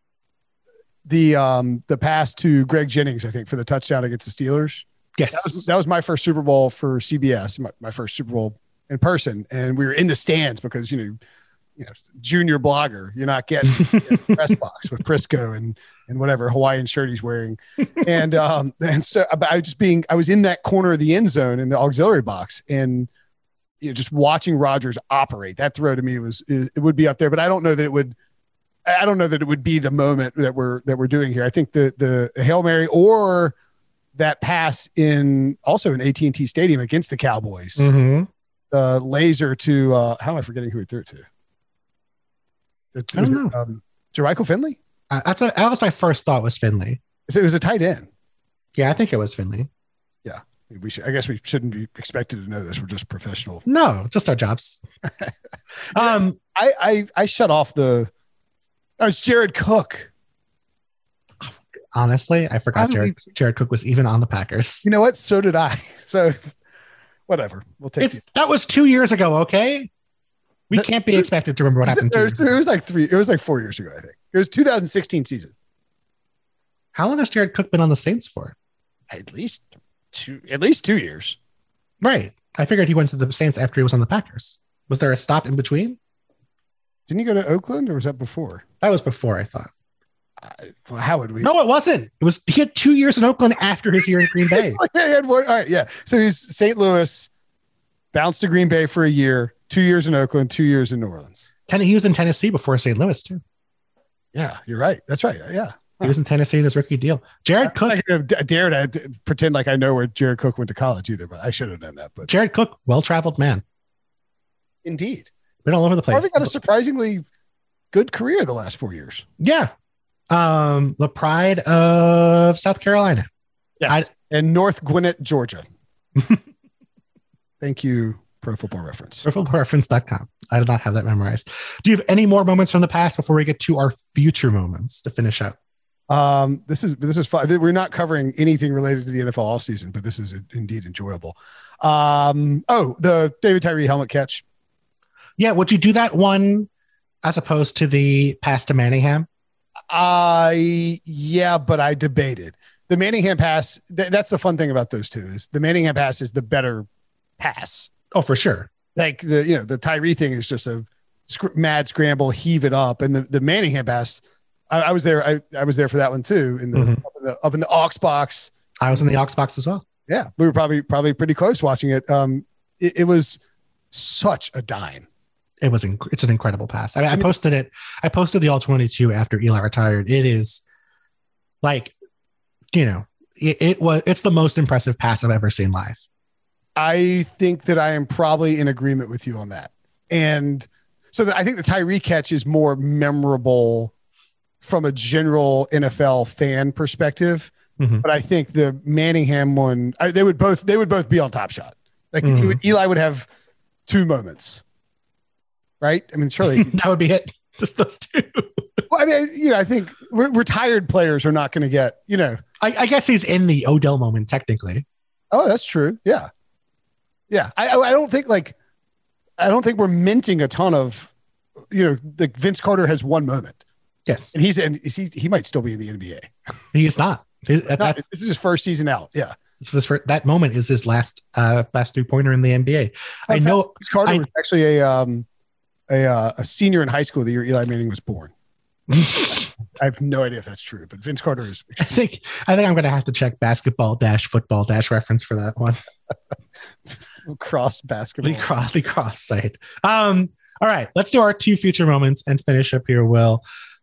the pass to Greg Jennings, I think, for the touchdown against the Steelers. Yes. That was my first Super Bowl for CBS, my first Super Bowl in person. And we were in the stands because, junior blogger, you're not getting the press box with Prisco and whatever Hawaiian shirt he's wearing. And so I was in that corner of the end zone in the auxiliary box, and just watching Rodgers operate. That throw to me it would be up there, but I don't know that it would be the moment that we're doing here. I think the Hail Mary or that pass in AT&T Stadium against the Cowboys the laser to how am I forgetting who he threw it to? I don't know. Jermichael Finley? That was my first thought was Finley. It was a tight end. Yeah, I think it was Finley. Yeah. I guess we shouldn't be expected to know this. We're just professional. No, just our jobs. I shut off it's Jared Cook. Honestly, I forgot Jared Cook was even on the Packers. You know what? So did I. So whatever. We'll take it. That was 2 years ago, okay? We can't be expected to remember what happened 2 years ago. It was like 4 years ago, I think. It was 2016 season. How long has Jared Cook been on the Saints for? At least 2 years. Right. I figured he went to the Saints after he was on the Packers. Was there a stop in between? Didn't he go to Oakland or was that before? That was before, I thought. Well, how would we? No, it wasn't. He had 2 years in Oakland after his year in Green Bay. All right, yeah. So he's St. Louis, bounced to Green Bay for a year, 2 years in Oakland, 2 years in New Orleans. He was in Tennessee before St. Louis too. Yeah, you're right. That's right. Yeah. He was in Tennessee in his rookie deal. Jared Cook. I dared to pretend like I know where Jared Cook went to college either, but I should have done that. But Jared Cook, well-traveled man. Indeed. Been all over the place. Probably got a surprisingly good career the last 4 years. Yeah. The pride of South Carolina. Yes. And North Gwinnett, Georgia. Thank you, Pro Football Reference. ProFootballReference.com. I did not have that memorized. Do you have any more moments from the past before we get to our future moments to finish up? This is fun. We're not covering anything related to the NFL all season, but this is indeed enjoyable. The David Tyree helmet catch. Yeah. Would you do that one as opposed to the pass to Manningham? Yeah, but I debated the Manningham pass. That's the fun thing about those two is the Manningham pass is the better pass. Oh, for sure. Like the Tyree thing is just a mad scramble, heave it up. And the Manningham pass, I was there. I was there for that one too. Up in the aux box. I was in the aux box as well. Yeah. We were probably pretty close watching it. It was such a dime. It's an incredible pass. I posted it. I posted the all 22 after Eli retired. It is like, it's the most impressive pass I've ever seen live. I think that I am probably in agreement with you on that. And so I think the Tyree catch is more memorable from a general NFL fan perspective. Mm-hmm. But I think the Manningham one, they would both be on Top Shot. Like Eli would have 2 moments. Right? I mean, surely that would be it. Just those 2. Well, I mean, I think retired players are not going to get, I guess he's in the Odell moment technically. Oh, that's true. Yeah. Yeah. I don't think we're minting a ton of, like Vince Carter has 1 moment. Yes. And he might still be in the NBA. He is not. This is his first season out. Yeah. That moment is his last 3-pointer in the NBA. I know Vince Carter was actually a senior in high school the year Eli Manning was born. I have no idea if that's true, but Vince Carter is. I think I'm going to have to check basketball-football-reference for that one. Cross basketball. The cross site. All right, let's do our 2 future moments and finish up here, Will.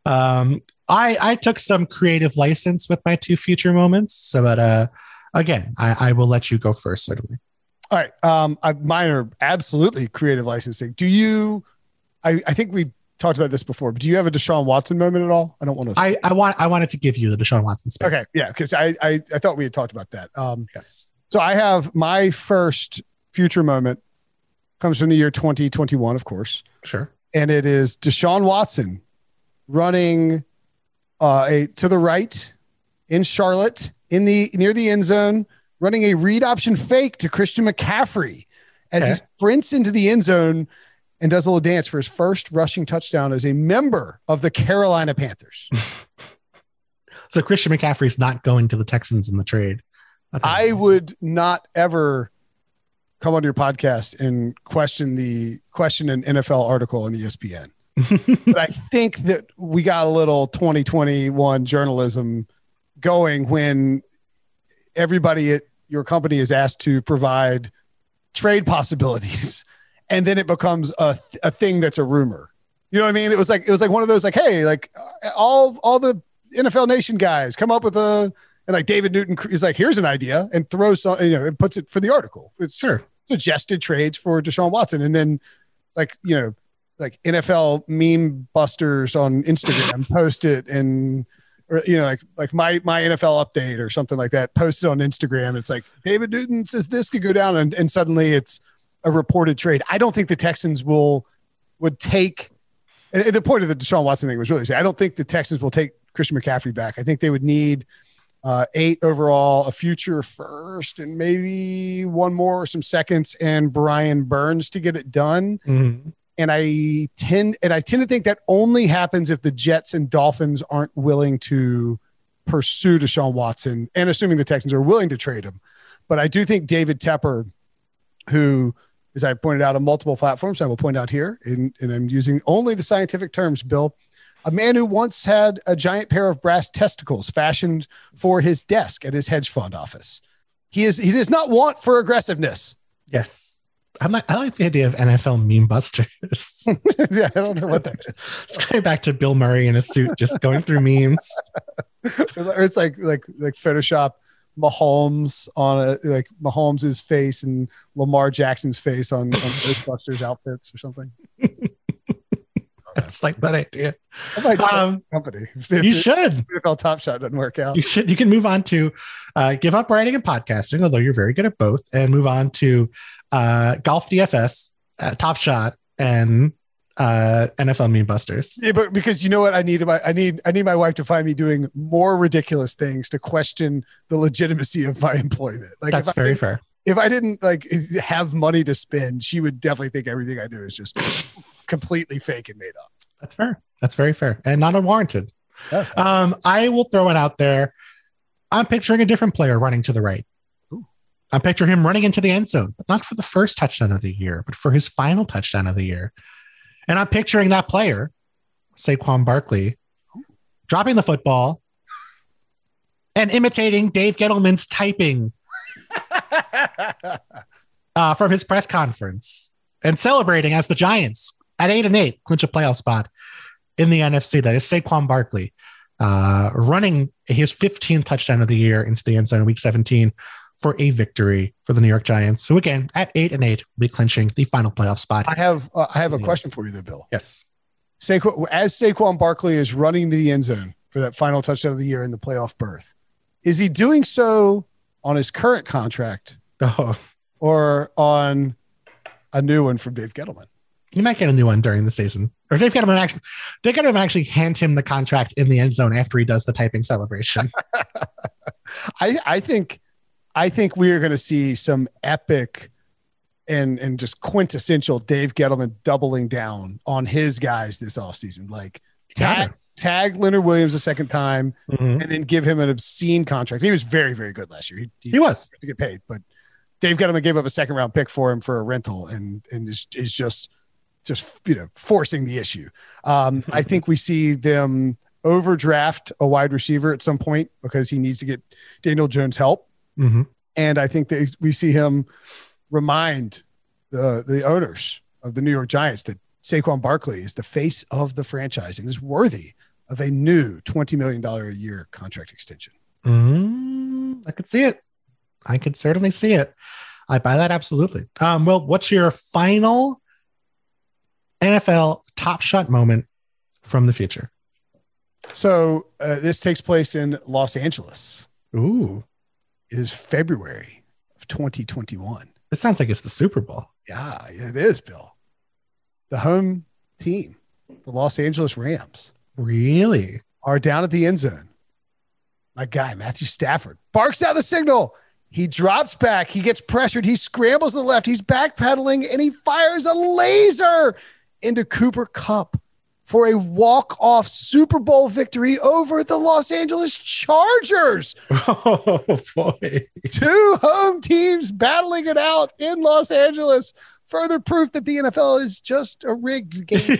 I took some creative license with my 2 future moments. So, but again, I will let you go first, certainly. All right. Mine are absolutely creative licensing. Do you, I think we talked about this before, but do you have a Deshaun Watson moment at all? I don't want to. I wanted to give you the Deshaun Watson space. Okay. Yeah. Because I thought we had talked about that. Yes. So I have my first future moment comes from the year 2021, of course. Sure. And it is Deshaun Watson running to the right in Charlotte near the end zone, running a read option fake to Christian McCaffrey as he sprints into the end zone and does a little dance for his first rushing touchdown as a member of the Carolina Panthers. So Christian McCaffrey's not going to the Texans in the trade. Okay. I would not ever come on your podcast and question an NFL article on ESPN. But I think that we got a little 2021 journalism going when everybody at your company is asked to provide trade possibilities, and then it becomes a thing that's a rumor. You know what I mean? It was like one of those like, hey, like all the NFL Nation guys come up with and like David Newton is like, here's an idea and throws some, and puts it for the article. It's sure. suggested trades for Deshaun Watson. And then like NFL meme busters on Instagram post it and, or, like my NFL update or something like that, posted on Instagram. It's like David Newton says this could go down and suddenly it's a reported trade. I don't think the Texans would take, and the point of the Deshaun Watson thing was really say, I don't think the Texans will take Christian McCaffrey back. I think they would need 8 overall, a future first, and maybe one more or some seconds, and Brian Burns to get it done. Mm-hmm. And I tend to think that only happens if the Jets and Dolphins aren't willing to pursue Deshaun Watson, and assuming the Texans are willing to trade him. But I do think David Tepper, who, as I pointed out on multiple platforms, I will point out here, and I'm using only the scientific terms, Bill, a man who once had a giant pair of brass testicles fashioned for his desk at his hedge fund office. He does not want for aggressiveness. Yes. I like the idea of NFL meme busters. Yeah, I don't know what that is. It's going back to Bill Murray in a suit, just going through memes. Or it's like Photoshop Mahomes on like Mahomes' face and Lamar Jackson's face on Ghostbusters outfits or something. That's like that idea. I might try company. You should. NFL Top Shot doesn't work out. You should. You can move on to give up writing and podcasting, although you're very good at both, and move on to Golf DFS, Top Shot, and NFL meme busters. Yeah, but because you know what I need my wife to find me doing more ridiculous things to question the legitimacy of my employment. Like that's very fair. If I didn't like have money to spend, she would definitely think everything I do is just completely fake and made up. That's fair. That's very fair and not unwarranted. Okay. I will throw it out there. I'm picturing a different player running to the right. Ooh. I'm picturing him running into the end zone, but not for the first touchdown of the year, but for his final touchdown of the year. And I'm picturing that player, Saquon Barkley, dropping the football and imitating Dave Gettleman's typing from his press conference and celebrating as the Giants at 8-8 clinch a playoff spot in the NFC. That is Saquon Barkley running his 15th touchdown of the year into the end zone in week 17 for a victory for the New York Giants, who again at 8-8 will be clinching the final playoff spot. I have a question for you though, Bill. Yes. As Saquon Barkley is running to the end zone for that final touchdown of the year in the playoff berth, is he doing so on his current contract or on a new one from Dave Gettleman? You might get a new one during the season. Or Dave Gettleman actually hand him the contract in the end zone after he does the typing celebration. I think we are going to see some epic and just quintessential Dave Gettleman doubling down on his guys this offseason. Like tag Leonard Williams a second time and then give him an obscene contract. He was very, very good last year. He was to get paid, but Dave Gettleman gave up a second round pick for him for a rental and is just forcing the issue. I think we see them overdraft a wide receiver at some point because he needs to get Daniel Jones help. Mm-hmm. And I think that we see him remind the owners of the New York Giants that Saquon Barkley is the face of the franchise and is worthy of a new $20 million a year contract extension. I could see it. I could certainly see it. I buy that absolutely. Well, what's your final NFL Top Shot moment from the future? So this takes place in Los Angeles. Ooh. It is February of 2021. It sounds like it's the Super Bowl. Yeah, it is, Bill. The home team, the Los Angeles Rams. Really? Are down at the end zone. My guy, Matthew Stafford, barks out the signal. He drops back. He gets pressured. He scrambles to the left. He's backpedaling, and he fires a laser into Cooper Kupp for a walk-off Super Bowl victory over the Los Angeles Chargers. Oh, boy. Two home teams battling it out in Los Angeles. Further proof that the NFL is just a rigged game.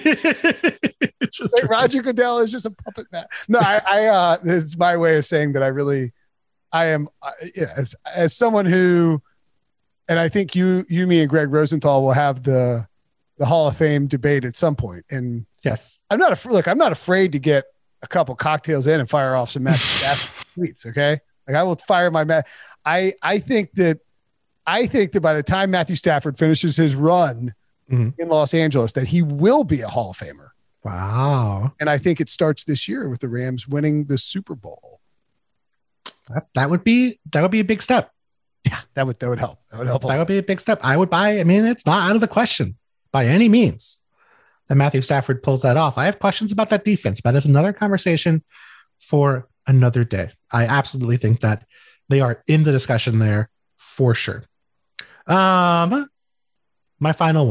Roger Goodell is just a puppet man. No, I this is my way of saying that I am as someone who, and I think you, me, and Greg Rosenthal will have the Hall of Fame debate at some point. And yes, I'm not afraid to get a couple cocktails in and fire off some Matthew Stafford tweets. Okay, like I will fire my I think that I think that by the time Matthew Stafford finishes his run in Los Angeles, that he will be a Hall of Famer. Wow. And I think it starts this year with the Rams winning the Super Bowl. That would be a big step. Yeah, that would help. That would help. That would be a big step. I would buy. I mean, it's not out of the question by any means that Matthew Stafford pulls that off. I have questions about that defense, but it's another conversation for another day. I absolutely think that they are in the discussion there for sure. My final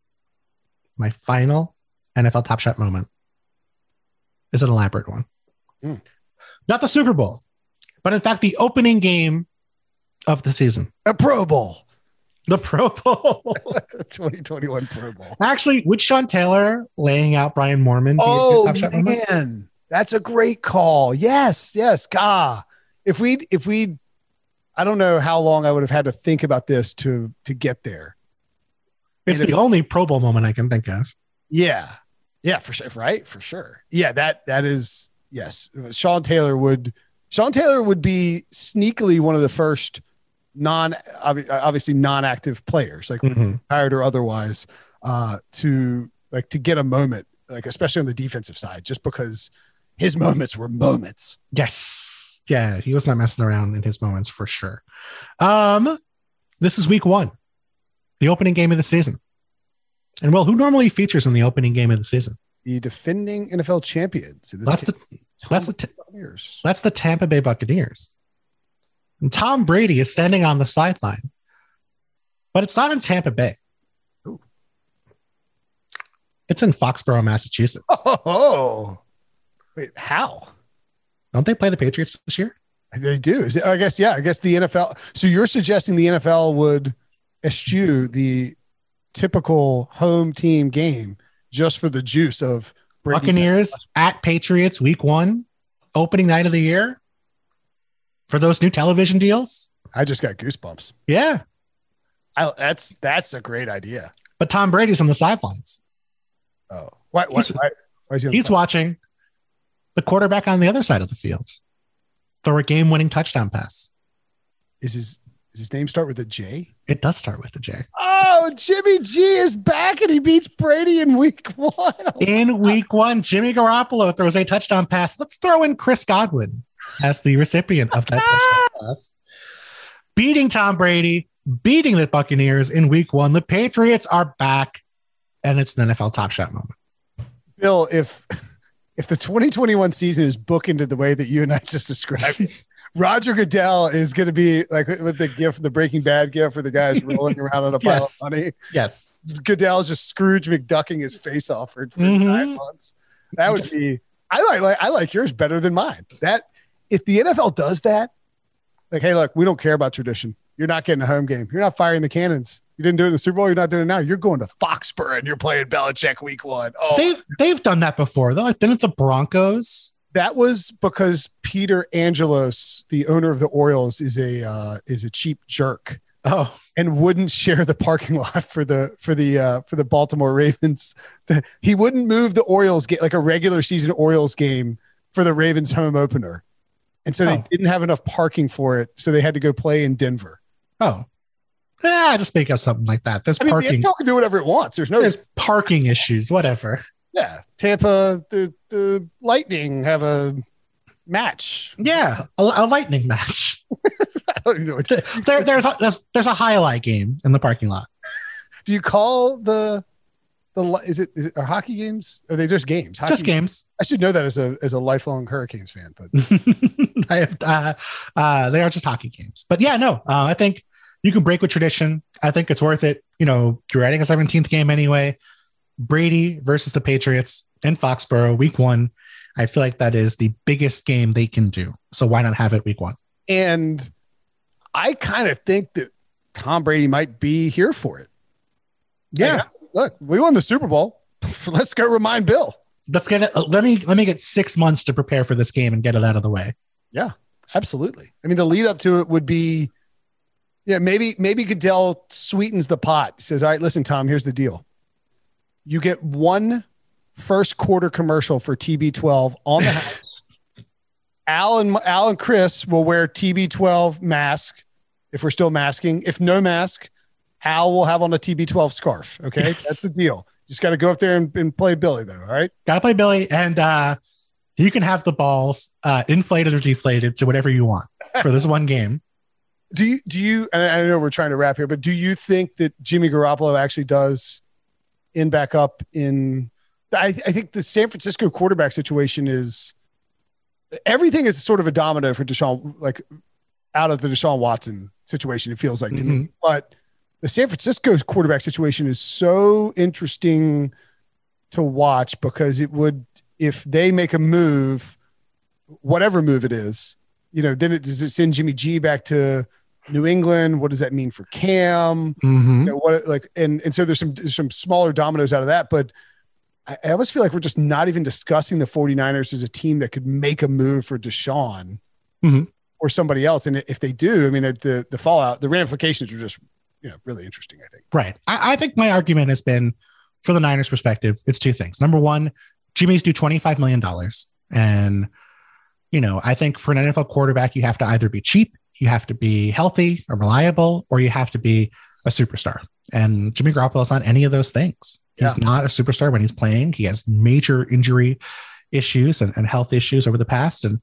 NFL Top Shot moment is an elaborate one. Not the Super Bowl, but in fact, the opening game of the season. A Pro Bowl. The Pro Bowl. 2021 Pro Bowl. Actually, would Sean Taylor laying out Brian Moorman be a good Top Shot moment? Man, that's a great call. Yes. God. If we, I don't know how long I would have had to think about this to get there. It's the only Pro Bowl moment I can think of. Yeah, for sure. Right. For sure. Yeah. That is, yes. Sean Taylor would be sneakily one of the first obviously non-active players, like retired or otherwise, to get a moment, like especially on the defensive side, just because his moments were moments. Yes. Yeah. He was not messing around in his moments for sure. This is week 1, the opening game of the season. And who normally features in the opening game of the season? The defending NFL champions. That's the Tampa Bay Buccaneers. And Tom Brady is standing on the sideline, but it's not in Tampa Bay. Ooh. It's in Foxborough, Massachusetts. Oh, wait, how? Don't they play the Patriots this year? They do. I guess the NFL. So you're suggesting the NFL would eschew the typical home team game just for the juice of Brady. Buccaneers at Patriots week 1, opening night of the year for those new television deals. I just got goosebumps. Yeah. That's a great idea. But Tom Brady's on the sidelines. Oh, why is he he's watching the quarterback on the other side of the field throw a game-winning touchdown pass. Does his name start with a J? It does start with a J. Oh, Jimmy G is back and he beats Brady in week 1. In week 1, Jimmy Garoppolo throws a touchdown pass. Let's throw in Chris Godwin as the recipient of that touchdown pass. Beating Tom Brady, beating the Buccaneers in week 1. The Patriots are back, and it's an NFL Top Shot moment. Bill, if the 2021 season is bookended the way that you and I just described it, Roger Goodell is going to be like with the Breaking Bad gift where the guy's rolling around on a pile of money. Yes. Goodell's just Scrooge McDucking his face off for 9 months. That would be, I like yours better than mine. That if the NFL does that, like, hey, look, we don't care about tradition. You're not getting a home game. You're not firing the cannons. You didn't do it in the Super Bowl. You're not doing it now. You're going to Foxborough and you're playing Belichick week 1. Oh, they've done that before though. Didn't the Broncos? That was because Peter Angelos, the owner of the Orioles, is a cheap jerk. Oh, and wouldn't share the parking lot for the Baltimore Ravens. He wouldn't move the Orioles game, like a regular season Orioles game, for the Ravens home opener, and so they didn't have enough parking for it, so they had to go play in Denver. Oh, just make up something like that. There's parking. The NFL can do whatever it wants. There's parking issues, whatever. Yeah, Tampa, the Lightning have a match. Yeah, a lightning match. I don't even know what there's a highlight game in the parking lot. Do you call the is it are hockey games? Or are they just games? Just games. I should know that as a lifelong Hurricanes fan, but they are just hockey games. But yeah, no, I think you can break with tradition. I think it's worth it. You know, you're adding a 17th game anyway. Brady versus the Patriots in Foxborough, week 1. I feel like that is the biggest game they can do. So why not have it week 1? And I kind of think that Tom Brady might be here for it. Yeah. Like, look, we won the Super Bowl. Let's go remind Bill. Let's get it. Let me get 6 months to prepare for this game and get it out of the way. Yeah, absolutely. I mean, the lead up to it would be, maybe Goodell sweetens the pot. He says, all right, listen, Tom, here's the deal. You get one first quarter commercial for TB12 on the house. Al and Chris will wear TB12 mask if we're still masking. If no mask, Hal will have on a TB12 scarf. Okay, that's the deal. Just got to go up there and play Billy, though. All right, got to play Billy, and you can have the balls inflated or deflated to whatever you want for this one game. Do you? And I know we're trying to wrap here, but do you think that Jimmy Garoppolo actually does end back up in? I think the San Francisco quarterback situation is everything is sort of a domino for Deshaun, like out of the Deshaun Watson situation. It feels like to me, but the San Francisco quarterback situation is so interesting to watch because it would, if they make a move, whatever move it is, then does it send Jimmy G back to New England? What does that mean for Cam? And so there's some smaller dominoes out of that, but I almost feel like we're just not even discussing the 49ers as a team that could make a move for Deshaun or somebody else. And if they do, I mean, the fallout, the ramifications are just, really interesting, I think. Right. I think my argument has been, for the Niners perspective, it's two things. Number one, Jimmy's due $25 million. And, I think for an NFL quarterback, you have to either be cheap, you have to be healthy or reliable, or you have to be a superstar. And Jimmy Garoppolo's not any of those things. He's not a superstar when he's playing. He has major injury issues and health issues over the past. And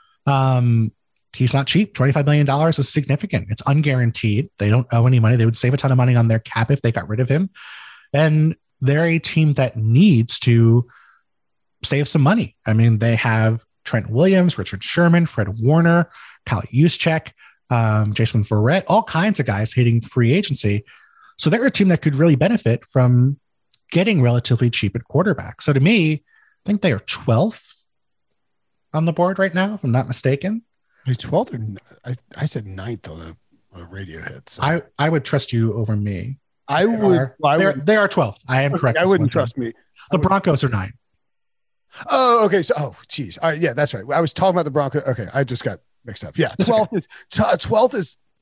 he's not cheap. $25 million is significant. It's unguaranteed. They don't owe any money. They would save a ton of money on their cap if they got rid of him. And they're a team that needs to save some money. I mean, they have Trent Williams, Richard Sherman, Fred Warner, Kyle Juszczyk, Jason Verrett, all kinds of guys hitting free agency. So they're a team that could really benefit from getting relatively cheap at quarterback. So to me, I think they are 12th on the board right now, if I'm not mistaken. 12th? I said 9th on the radio hit. So. I would trust you over me. They are 12th. I am correct. I wouldn't trust me. The Broncos are 9. Oh, okay. So, geez. All right, yeah, that's right. I was talking about the Broncos. Okay, I just got mixed up. Yeah, 12th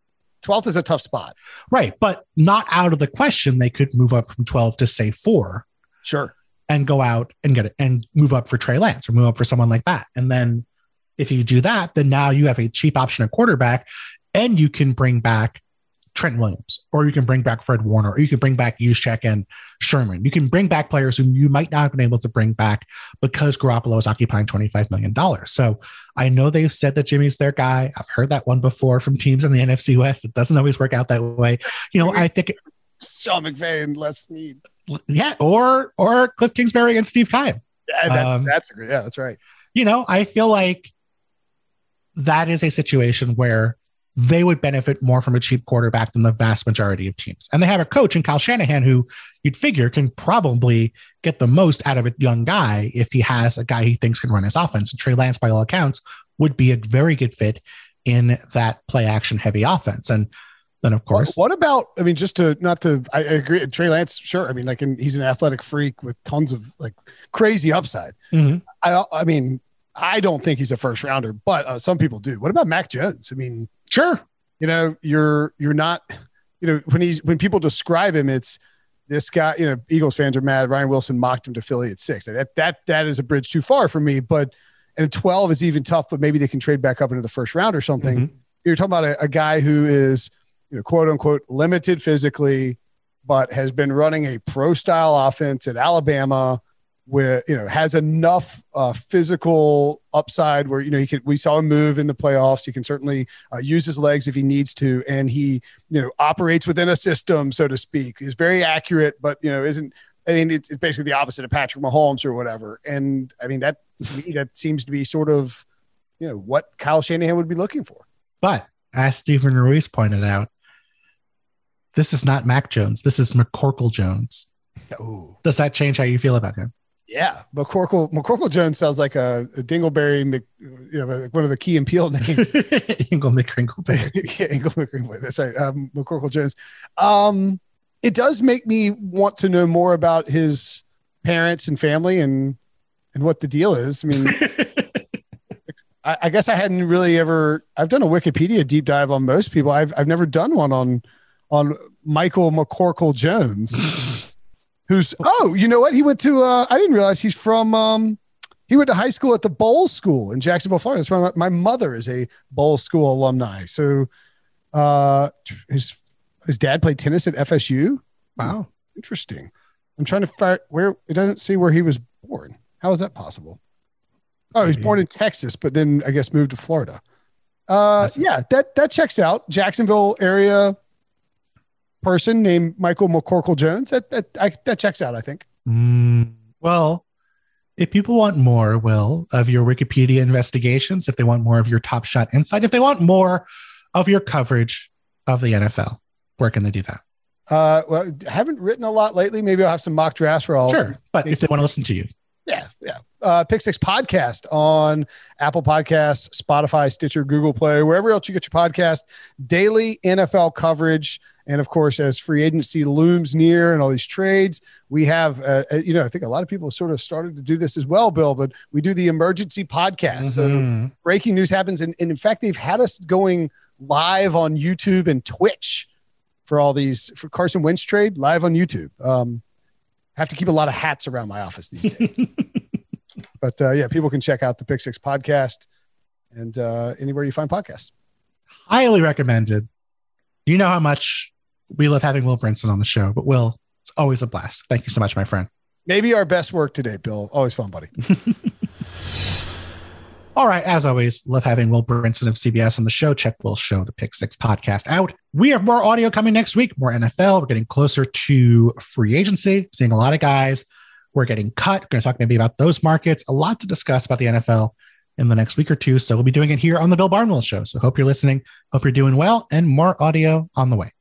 is a tough spot. Right, but not out of the question. They could move up from 12 to say 4. Sure. And go out and get it and move up for Trey Lance or move up for someone like that. And then if you do that, then now you have a cheap option at quarterback and you can bring back Trent Williams, or you can bring back Fred Warner, or you can bring back Juszczyk and Sherman. You can bring back players whom you might not have been able to bring back because Garoppolo is occupying $25 million. So I know they've said that Jimmy's their guy. I've heard that one before from teams in the NFC West. It doesn't always work out that way. I think Sean McVay and Les Snead. Yeah. Or Cliff Kingsbury and Steve Keim. Yeah, that's right. I feel like that is a situation where they would benefit more from a cheap quarterback than the vast majority of teams. And they have a coach in Kyle Shanahan who you'd figure can probably get the most out of a young guy if he has a guy he thinks can run his offense. And Trey Lance, by all accounts, would be a very good fit in that play action heavy offense. And then, of course, what about, I mean, I agree. Trey Lance, sure. I mean, he's an athletic freak with tons of crazy upside. Mm-hmm. I mean, I don't think he's a first rounder, but some people do. What about Mac Jones? I mean, sure. You're not, when people describe him, it's this guy, Eagles fans are mad. Ryan Wilson mocked him to Philly at 6. That is a bridge too far for me, and 12 is even tough, but maybe they can trade back up into the first round or something. Mm-hmm. You're talking about a guy who is, quote unquote, limited physically, but has been running a pro style offense at Alabama with, has enough physical upside where, we saw him move in the playoffs. He can certainly use his legs if he needs to. And he, operates within a system, so to speak. He's very accurate, but, it's basically the opposite of Patrick Mahomes or whatever. And I mean, that seems to be sort of, what Kyle Shanahan would be looking for. But as Stephen Ruiz pointed out, this is not Mac Jones. This is McCorkle Jones. Ooh. Does that change how you feel about him? Yeah, McCorkle Jones sounds like a Dingleberry, one of the Key and Peele names. Ingle McCrinkleberry. Yeah, Ingle McCrinkleberry. That's right. McCorkle Jones. It does make me want to know more about his parents and family and what the deal is. I mean, I guess I hadn't really I've done a Wikipedia deep dive on most people. I've never done one on Michael McCorkle Jones. Who's, you know what? He went to, I didn't realize he's from, he went to high school at the Bowles School in Jacksonville, Florida. That's why my mother is a Bowles School alumni. So His dad played tennis at FSU. Wow. Interesting. I'm trying to find where it doesn't say where he was born. How is that possible? Oh, he was born in Texas, but then I guess moved to Florida. Yeah, that checks out. Jacksonville area person named Michael McCorkle Jones. That checks out, I think. Well, if people want more, Will, of your Wikipedia investigations, if they want more of your Top Shot insight, if they want more of your coverage of the NFL, where can they do that? Well, I haven't written a lot lately. Maybe I'll have some mock drafts for all. Sure, but if they want to listen to you. Yeah. Pick Six Podcast on Apple Podcasts, Spotify, Stitcher, Google Play, wherever else you get your podcast. Daily NFL coverage. And of course, as free agency looms near and all these trades, we have, I think a lot of people sort of started to do this as well, Bill, but we do the emergency podcast. So breaking news happens. And in fact, they've had us going live on YouTube and Twitch for all these, for Carson Wentz trade, live on YouTube. Have to keep a lot of hats around my office these days. But people can check out the Pick Six Podcast and anywhere you find podcasts. Highly recommended. You know how much we love having Will Brinson on the show, but Will, it's always a blast. Thank you so much, my friend. Maybe our best work today, Bill. Always fun, buddy. All right. As always, love having Will Brinson of CBS on the show. Check Will's show, the Pick Six Podcast, out. We have more audio coming next week, more NFL. We're getting closer to free agency, seeing a lot of guys. We're getting cut. We're going to talk maybe about those markets. A lot to discuss about the NFL in the next week or two. So we'll be doing it here on the Bill Barnwell Show. So hope you're listening. Hope you're doing well, and more audio on the way.